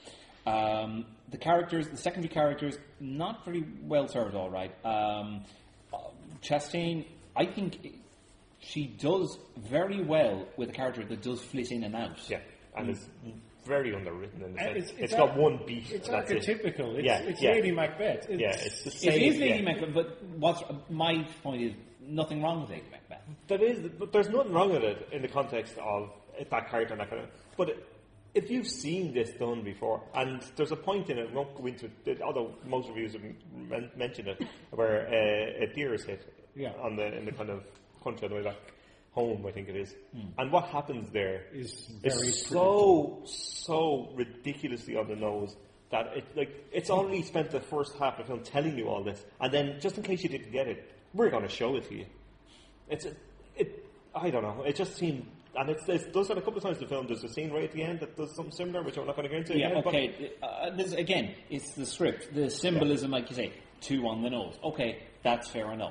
Um, the characters, the secondary characters, not very well served. All right, um, uh, Chastain, I think she does very well with a character that does flit in and out. Yeah. And it's very underwritten in the Uh, sense. it's- it's it's got ar- one beat. it's and that's it. archetypical. It's, Yeah, it's yeah. Lady Macbeth. It's, Yeah, it's the same. It is Lady yeah. Macbeth, but what's my point is nothing wrong with Lady Macbeth. There is, but there's nothing wrong with it in the context of that character and that kind of. But it, if you've seen this done before, and there's a point in it, we won't go into it, although most reviews have men- mentioned it, where uh, a deer is hit Yeah. on the in the kind of country on the way back home, I think it is. And what happens there Is very is so so ridiculously on the nose that it like it's only spent the first half of the film telling you all this, and then just in case you didn't get it, we're going to show it to you. It's a, it. I don't know. It just seemed, and it's, it does that a couple of times in the film. There's a scene right at the end that does something similar, which I'm not going to get into. Yeah, again, but- okay. Uh, this, again, it's the script, the symbolism, like you say, two on the nose. Okay, that's fair enough.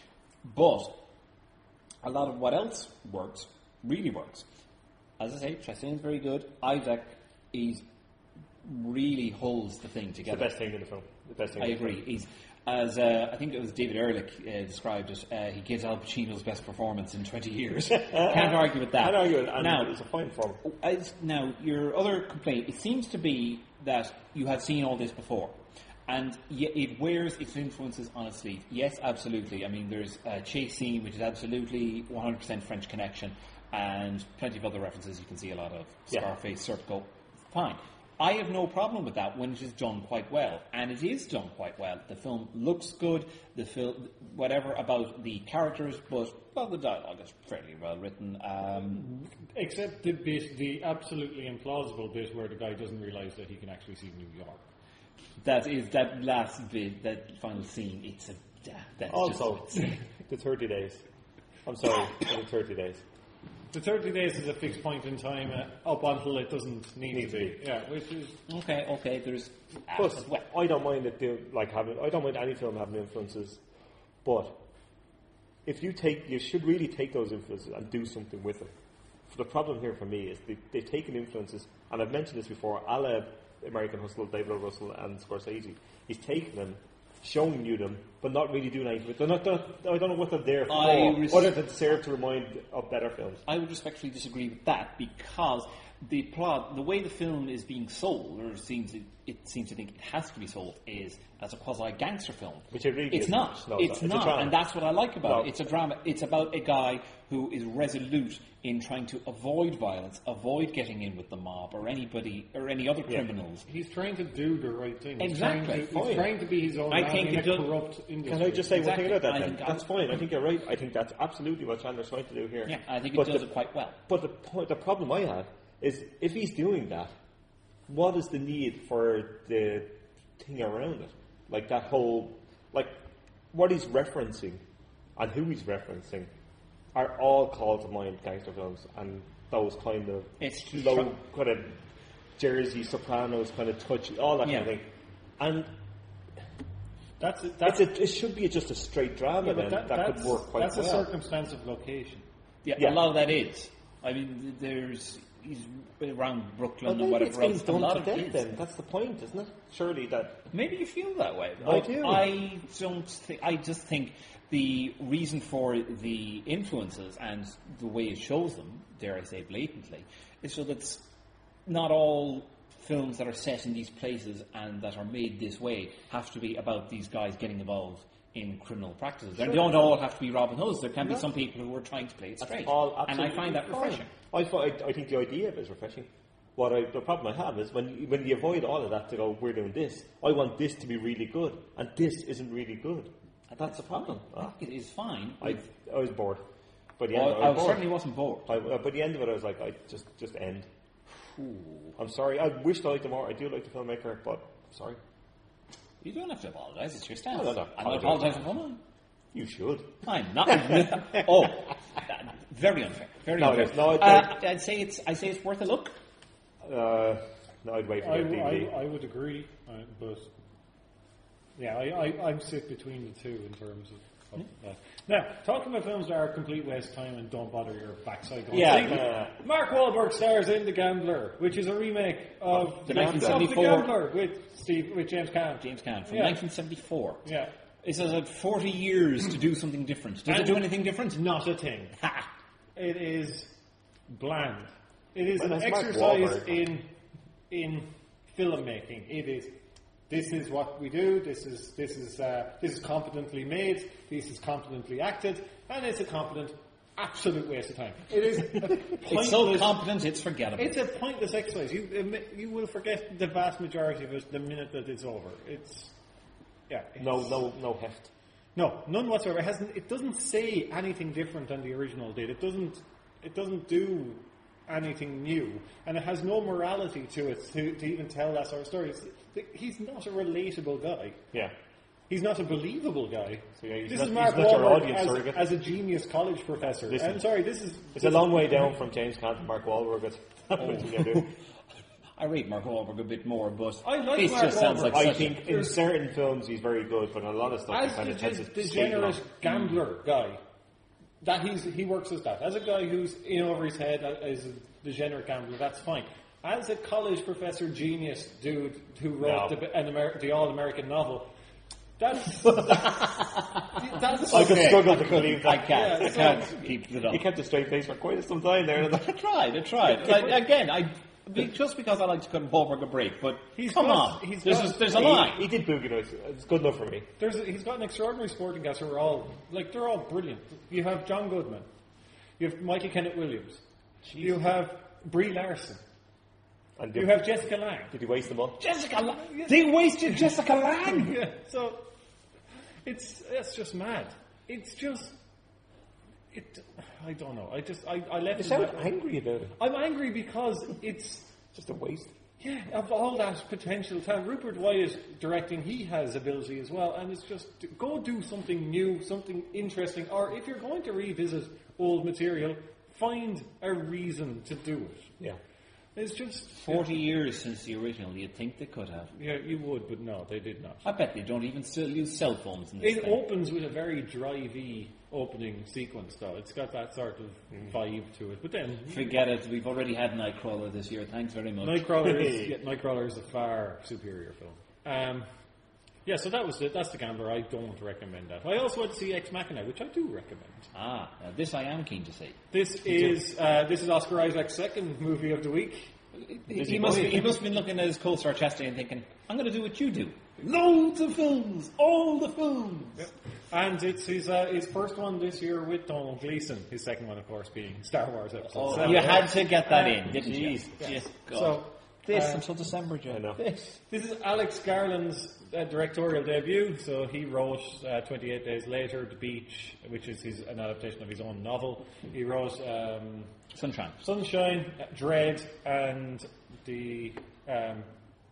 But a lot of what else works really works. As I say, Chastain's very good. Isaac is really holds the thing It's the together. best thing in the film. The best thing. I in the agree. film. He's as uh, I think it was David Ehrlich uh, described it. Uh, he gives Al Pacino's best performance in twenty years. Can't argue with that. Can't argue with it, and now, it's a fine form. as, now, your other complaint, it seems to be that you have seen all this before. And y- it wears its influences on its sleeve. Yes, absolutely. I mean, there's a chase scene, which is absolutely one hundred percent French Connection, and plenty of other references. You can see a lot of Yeah. Scarface, Serpico. Fine. I have no problem with that when it is done quite well. And it is done quite well. The film looks good, the film, whatever about the characters, but, well, the dialogue is fairly well written. Um, Except the bit, the absolutely implausible bit where the guy doesn't realise that he can actually see New York. That is that last bit, that final scene. It's a that's Also, just the thirty days. I'm sorry, the thirty days. The thirty days is a fixed point in time uh, up until it doesn't need, Need to to be. be. Yeah, which is okay. Okay, there's Plus, well, I don't mind it do, like having. I don't mind any film having influences, but if you take, you should really take those influences and do something with them. The problem here for me is they, they've taken influences, and I've mentioned this before, a la American Hustle, David O. Russell and Scorsese. He's taken them, showing you them, but not really doing anything with them. They're not, they're not, I don't know what they're there for, res- other than serve to remind of better films. I would respectfully disagree with that, because the plot, the way the film is being sold, or seems it, it seems to think it has to be sold, is as a quasi-gangster film. Which it really it's isn't. not. No, it's, it's not, not. and that's what I like about No. it. It's a drama. It's about a guy who is resolute in trying to avoid violence, avoid getting in with the mob or anybody or any other Yeah. criminals. He's trying to do the right thing. He's Exactly. Trying to, he's Fine. trying to be his own I man think in it a does- corrupt industry. Can I just say Exactly. one thing about I that then? think That's I- fine. I think you're right. I think that's absolutely what Chandler's trying to do here. Yeah, I think it But does the- it quite well. But the point, the problem I have is if he's doing that, what is the need for the thing around it? Like that whole, like what he's referencing and who he's referencing are all called to mind gangster films and those kind of It's low tr- kind of Jersey Sopranos kind of touch, all that Yeah. kind of thing. And That's that's that's a, it should be just a straight drama yeah, then but that, that that's, could work quite that's well. a circumstance of location. Yeah, Yeah. a lot of that is. I mean, there's he's around Brooklyn Well, and maybe it's whatever getting else. A done lot to of death it is. then. That's the point, isn't it? Surely that. Maybe you feel that way. I do. I don't think. I just think the reason for the influences and the way it shows them, dare I say, blatantly, is so that s- not all films that are set in these places and that are made this way have to be about these guys getting involved in criminal practices. They don't all have to be Robin Hoods. There can be No. some people who are trying to play it straight, All and I absolutely find that fine. refreshing. I, fi- I, I think the idea of it is refreshing. What I, the problem I have is when you- when you avoid all of that to go, we're doing this. I want this to be really good, and this isn't really good. That's the problem. I Ah, think it is fine. I, I was bored. By the Well, end, I, I was bored. certainly wasn't bored. I, uh, by the end of it, I was like, I just just end. I'm sorry. I wished I liked him more. I do like the filmmaker, but I'm sorry. You don't have to apologise. It's your stance. No, no, no. I'm not Apologise. apologising for mine. You should. I'm not. oh, that- very unfair. Very No, unfair. it is. No, it- uh, I'd say it's. I say it's worth a look. Uh, no, I'd wait for I, the D V D. I, I would agree, uh, but yeah, I, I, I'm sit between the two in terms of, of that. Now, talking about films that are a complete waste of time and don't bother your backside going Yeah, see, uh, Mark Wahlberg stars in The Gambler, which is a remake of The of nineteen The seventy-four Gambler with Steve with James Caan. James Caan from Yeah. nineteen seventy-four. Yeah, It says had forty years to do something different. Does it And- do anything different? not a thing. Ha! It is bland. It is Well, an that's Mark exercise Wahlberg. in in filmmaking. It is. This is what we do. This is this is uh, this is competently made. This is competently acted, and it's a competent, absolute waste of time. It is. A It's so pointless- competent, it's forgettable. It's a pointless exercise. You admi- you will forget the vast majority of it the minute that it's over. It's yeah. No, it's- no, no heft. no, none whatsoever. It hasn't. It doesn't say anything different than the original did. It doesn't. It doesn't do anything new, and it has no morality to it to, to even tell that sort of story. It's, he's not a relatable guy. Yeah. He's not a believable guy. So, yeah, he's this not- is Mark he's not your Wahlberg audience as, surrogate. as a genius college professor. Listen. I'm sorry. This is. It's a long way down from James Caan to Mark Wahlberg. That's what you do. I rate Mark Wahlberg a bit more, but I like this Mark just sounds Wahlberg. like I such think a, in certain films he's very good, but in a lot of stuff As he kind the of tends to de- skate degenerate along. gambler guy, that he's he works as that. As a guy who's in over his head as a degenerate gambler, that's fine. As a college professor genius dude who wrote No. the, an Amer- the all-American novel, that's that's I could okay. struggle to believe that. I can't. Yeah, I can't keep it up. He kept a straight face for quite some time there. I tried. I tried. Like, again, I be- just because I like to cut Wahlberg a break, but He's come got- on, he's there's, got- a, there's a he, line. he did Boogie Nights. It's good enough for me. There's a, he's got an extraordinary supporting cast who are all like they're all brilliant. You have John Goodman, you have Michael Kenneth Williams, you have Brie Larson, And you did, have Jessica Lange. did he waste them all? Jessica, Lang. They wasted Jessica Lange. Yeah, so it's it's just mad. It's just it. I don't know. I just I, I left. You it sound at- angry about it. I'm angry because it's Just a waste. yeah of all that potential talent. Rupert Wyatt directing, he has ability as well, and it's just go do something new, something interesting, or if you're going to revisit old material, find a reason to do it. Yeah. It's just Forty years since the original. You'd think they could have. Yeah, you would, but no, they did not. I bet they don't even still use cell phones in this It thing. opens with a very drivey opening sequence, though. It's got that sort of vibe to it. But then, Forget it. We've already had Nightcrawler this year. Thanks very much. Nightcrawler is yeah, Nightcrawler is a far superior film. Um, yeah, so that was it. That's the Gambler. I don't recommend that. I also went to see Ex Machina, which I do recommend. Ah, now this I am keen to see. This is uh, this is Oscar Isaac's second movie of the week. He, he must he must have been looking at his co-star Chastain and thinking, I'm going to do what you do. Loads of films, all the films. Yep. And it's his uh, his first one this year with Donald Gleason. His second one, of course, being Star Wars Episode Oh, seven. you had to get that Uh, in, didn't you? Jeez. Yes, God. So this uh, until December, Joe. I know. This. This is Alex Garland's uh, directorial debut. So he wrote uh, twenty-eight Days Later, The Beach, which is his, an adaptation of his own novel. He wrote um, Sunshine. Sunshine, uh, Dread, and the... Um,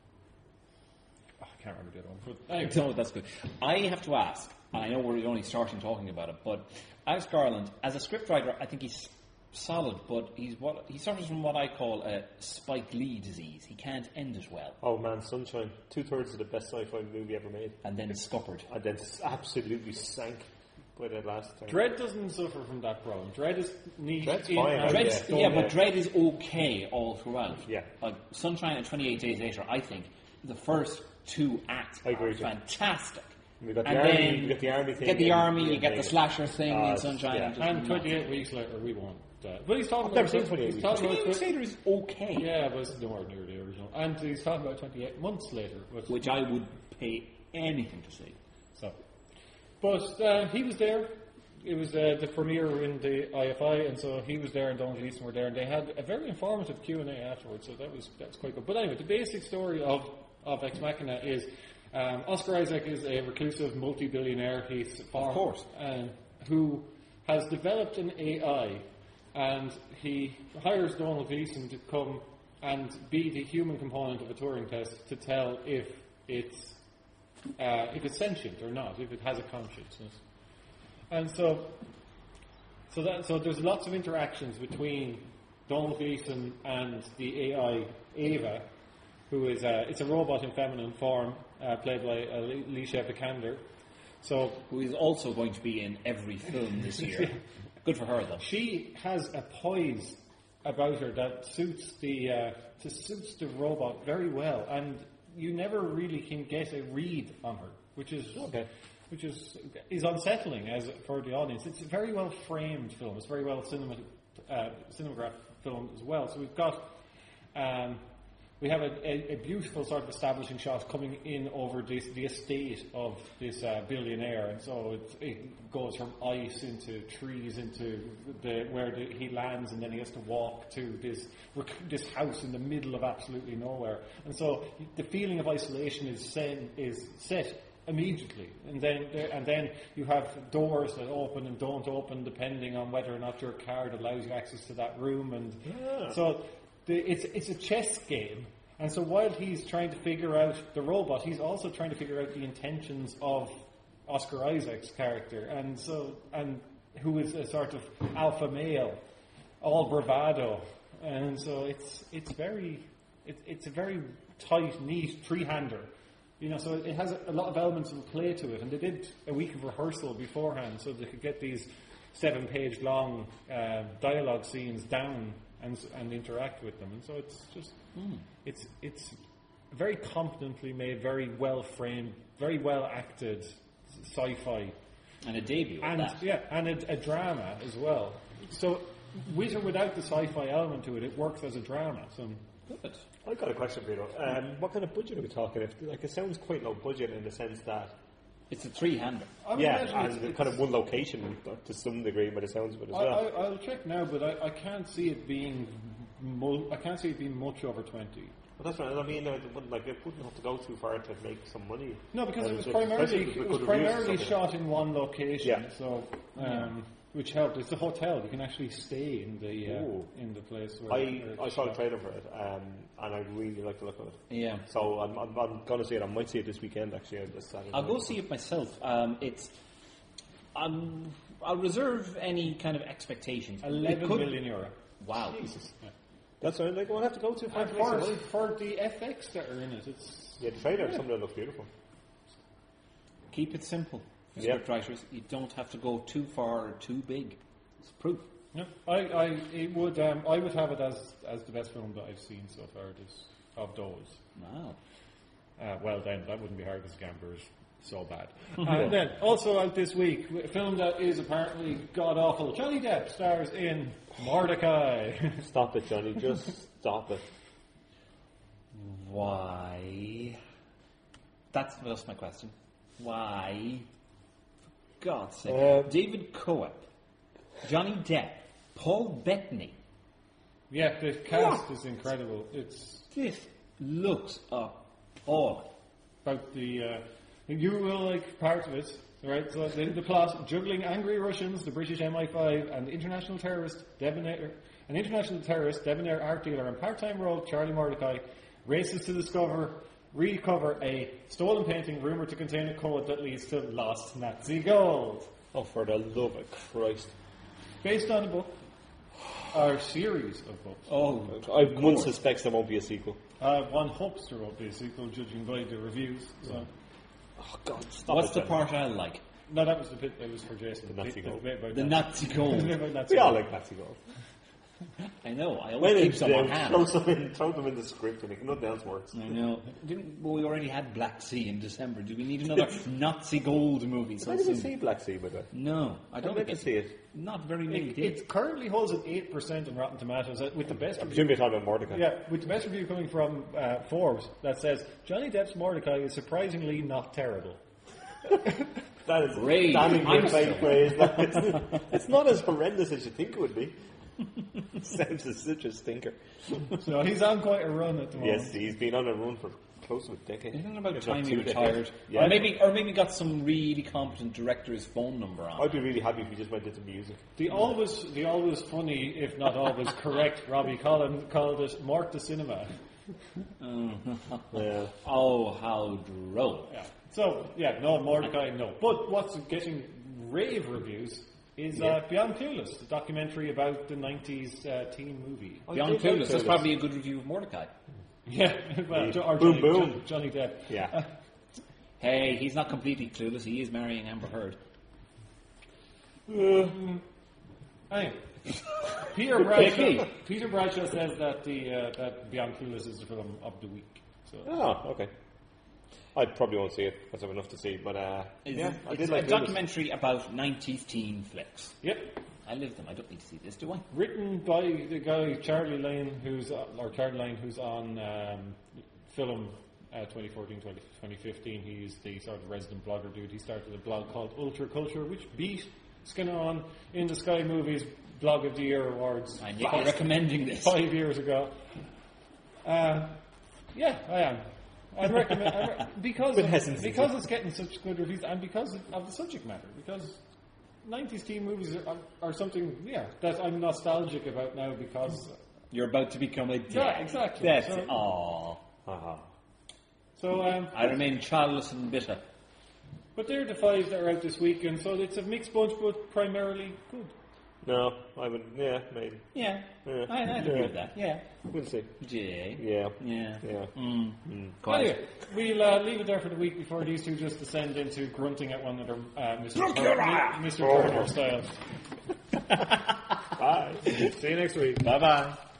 oh, I can't remember the other one. But anyway. No, that's good. I have to ask, and I know we're only starting talking about it, but Alex Garland, as a scriptwriter, I think he's solid, but he's what he suffers from what I call a Spike Lee disease. He can't end it well, Oh man, Sunshine. Two thirds of the best sci-fi movie ever made. and then scuppered. And then s- absolutely sank by the last time. Dread doesn't suffer from that problem. Dread is neat. Dread's in fine, and I Dread's, guess. yeah, Yeah. but Dread is okay all throughout. Yeah. Like Sunshine and twenty-eight Days Later, I think the first two acts I agree are with you. fantastic. We got the And army, then you got the army you thing. get the and- army, you yeah, get the yeah. slasher thing Ah, in it's- Sunshine. yeah. and just And nuts. twenty-eight weeks later, we won't. Uh, but he's talking I've about never seen twenty-eight he's weeks. talking twenty-eight about Days Later is okay, yeah, but it's nowhere near the original. And he's talking about twenty-eight months later. But, which I would pay anything to see. so, but uh, he was there. It was uh, the premiere in the I F I, and so he was there, and Donald Gleason were there, and they had a very informative Q and A afterwards. So that was that's quite good. But anyway, the basic story of of Ex Machina is um, Oscar Isaac is a reclusive multi-billionaire. He's Of course. uh, who has developed an A I, and he hires Donald Gleason to come and be the human component of a Turing test to tell if it's uh, if it's sentient or not, if it has a consciousness. And so, so that so there's lots of interactions between Donald Gleason and the A I Ava, who is a, it's a robot in feminine form, uh, played by Alicia Vikander. So Who is also going to be in every film this year. Good for her, though. she has a poise about her that suits the uh, to suits the robot very well, and you never really can get a read on her, which is Okay. which is is unsettling as for the audience. It's a very well framed film. It's very well cinematic, uh, cinematographed film as well. So we've got. Um, We have a, a, a beautiful sort of establishing shot coming in over this, the estate of this uh, billionaire, and so it, it goes from ice into trees into the, where the, he lands, and then he has to walk to this rec- this house in the middle of absolutely nowhere. And so the feeling of isolation is set, is set immediately, and then and then you have doors that open and don't open depending on whether or not your card allows you access to that room, and Yeah. so. The, it's it's a chess game, and so while he's trying to figure out the robot, he's also trying to figure out the intentions of Oscar Isaac's character, and so and who is a sort of alpha male, all bravado, and so it's it's very it, it's a very tight, neat three-hander, you know. So it has a, a lot of elements of play to it, and they did a week of rehearsal beforehand so they could get these seven-page long uh, dialogue scenes down. And, and interact with them, and so it's just mm. it's it's very competently made, very well framed, very well acted sci-fi, And a debut. at and that. yeah, and a, a drama as well. So with or without the sci-fi element to it, it works as a drama. So Good. I've got a question for you though. Um, what kind of budget are we talking? If like it sounds quite low budget in the sense that It's a three-hander. I would yeah, imagine and it's- kind of one location to some degree, by the sounds of it as I, well. I, I'll check now, but I, I can't see it being mul- I can't see it being much over twenty. But that's right. I mean, uh, it wouldn't, like it wouldn't have to go too far to make some money. No, because Uh, it was especially primarily with it good was reviews primarily and stuff. shot in one location, Yeah. so um, which helped. It's a hotel; you can actually stay in the uh, Ooh. in the place. Where, I, where I it's saw the shot. trailer for it, um, and I really like the look of it. Yeah. So I'm, I'm, I'm going to see it. I might see it this weekend, actually. on this Saturday. I'll go see it myself. Um, it's. Um, I'll reserve any kind of expectations. It Eleven could- million euro. Wow. Jesus. Yeah. That's what like, we'll have to go to And five for, minutes. for the F X that are in it, it's Yeah, the trailer, yeah. Something that looks beautiful. Keep it simple, Yeah. scriptwriters. You don't have to go too far or too big. It's proof. yeah. I, I it would um, I would have it as as the best film that I've seen so far. This of those. Wow. Uh, well, then that wouldn't be hard because Gambler is so bad. And then also out this week, a film that is apparently god awful. Johnny Depp stars in Mordecai. Stop it, Johnny. Just stop it. Why? That's that's my question. Why? For God's sake. Uh, David Coep, Johnny Depp, Paul Bettany. Yeah, the cast is incredible. It's This looks appalling. about the uh, you will like part of it, right? So the, the plot: juggling angry Russians, the British M I five, and the international terrorist debonair, an international terrorist, debonair art dealer, and part-time rogue Charlie Mordecai races to discover, recover a stolen painting rumored to contain a code that leads to lost Nazi gold. Oh, for the love of Christ. Based on a book, or series of books. Oh, I one suspects there won't be a sequel. Uh, one hopes there will be a sequel, judging by the reviews. So. Oh, God, stop what's it, the Johnny. part I like? No, that was the bit that was for Jason. The Nazi bit- gold. bit about The Nazi- Nazi gold. bit about Nazi We all gold. like Nazi gold. I know. I When always keep it's some on down, hand. throw them in, throw them in the script and nothing else works. I know. Didn't well, we already had Black Sea in December? Do we need another Nazi gold movie? So I didn't soon? see Black Sea, by the way. No, I don't I think didn't it's see it. Not very many It, did. it currently holds an eight percent on Rotten Tomatoes, uh, with the best I review. presume you're talking about Mordecai. Yeah, with the best review coming from uh, Forbes that says Johnny Depp's Mordecai is surprisingly not terrible. That is Great. damning I'm good so- praise. Like, it's, it's not as horrendous as you think it would be. Sounds as such a stinker. So he's on quite a run at the moment. Yes, he's been on a run for close to a decade. Isn't it about If not time he two retired? decades. Yeah. Or maybe, or maybe got some really competent director's phone number on. I'd be really happy if he just went into music. The always, the always funny, if not always correct, Robbie Collin called it Mort the Cinema. Yeah. Oh, how droll! Yeah. So, yeah, no, Mordecai, no. But what's getting rave reviews is uh, Beyond Clueless, the documentary about the nineties uh, teen movie. Beyond did like Clueless, that's Clueless. probably a good review of Mordecai. Yeah, well, The Jo- or boom Johnny, boom. Jo- Johnny Depp. Yeah. Hey, he's not completely clueless. He is marrying Amber Heard. Anyway, Peter Bradshaw, Peter Bradshaw says that the uh, that Beyond Clueless is the film of the week. So Oh, okay. I probably won't see it because I have enough to see, but uh, It's, yeah, I it's did a like Clueless. documentary about nineties teen flicks. yep, I live them. I don't need to see this, do I? written by the guy Charlie Lane, who's uh, or Charlie Lane, who's on um, film uh, twenty fourteen, twenty fifteen. He's the sort of resident blogger dude. He started a blog called Ultra Culture, which beat Skinner on in the Sky Movies Blog of the Year awards. And you're five, recommending this. five years ago. Uh, yeah, I am. I recommend I re- because With of, hesitancy. because it's getting such good reviews and because of the subject matter. Because nineties teen movies are, are something, yeah, that I'm nostalgic about now because. You're about to become a dad. Yeah, exactly. That's So- aw. Uh-huh. So, um, I remain childless and bitter. but they're the five that are out this weekend, so it's a mixed bunch, but primarily good. No, I would, yeah, maybe. Yeah, Yeah. I, I'd agree Yeah. with that. Yeah. We'll see. Jay. Yeah. Yeah. Yeah. Mm. Quite. Anyway, we'll uh, leave it there for the week before these two just descend into grunting at one another, uh, Mister Tur- Mister Turner style. Bye. See you next week. Bye bye.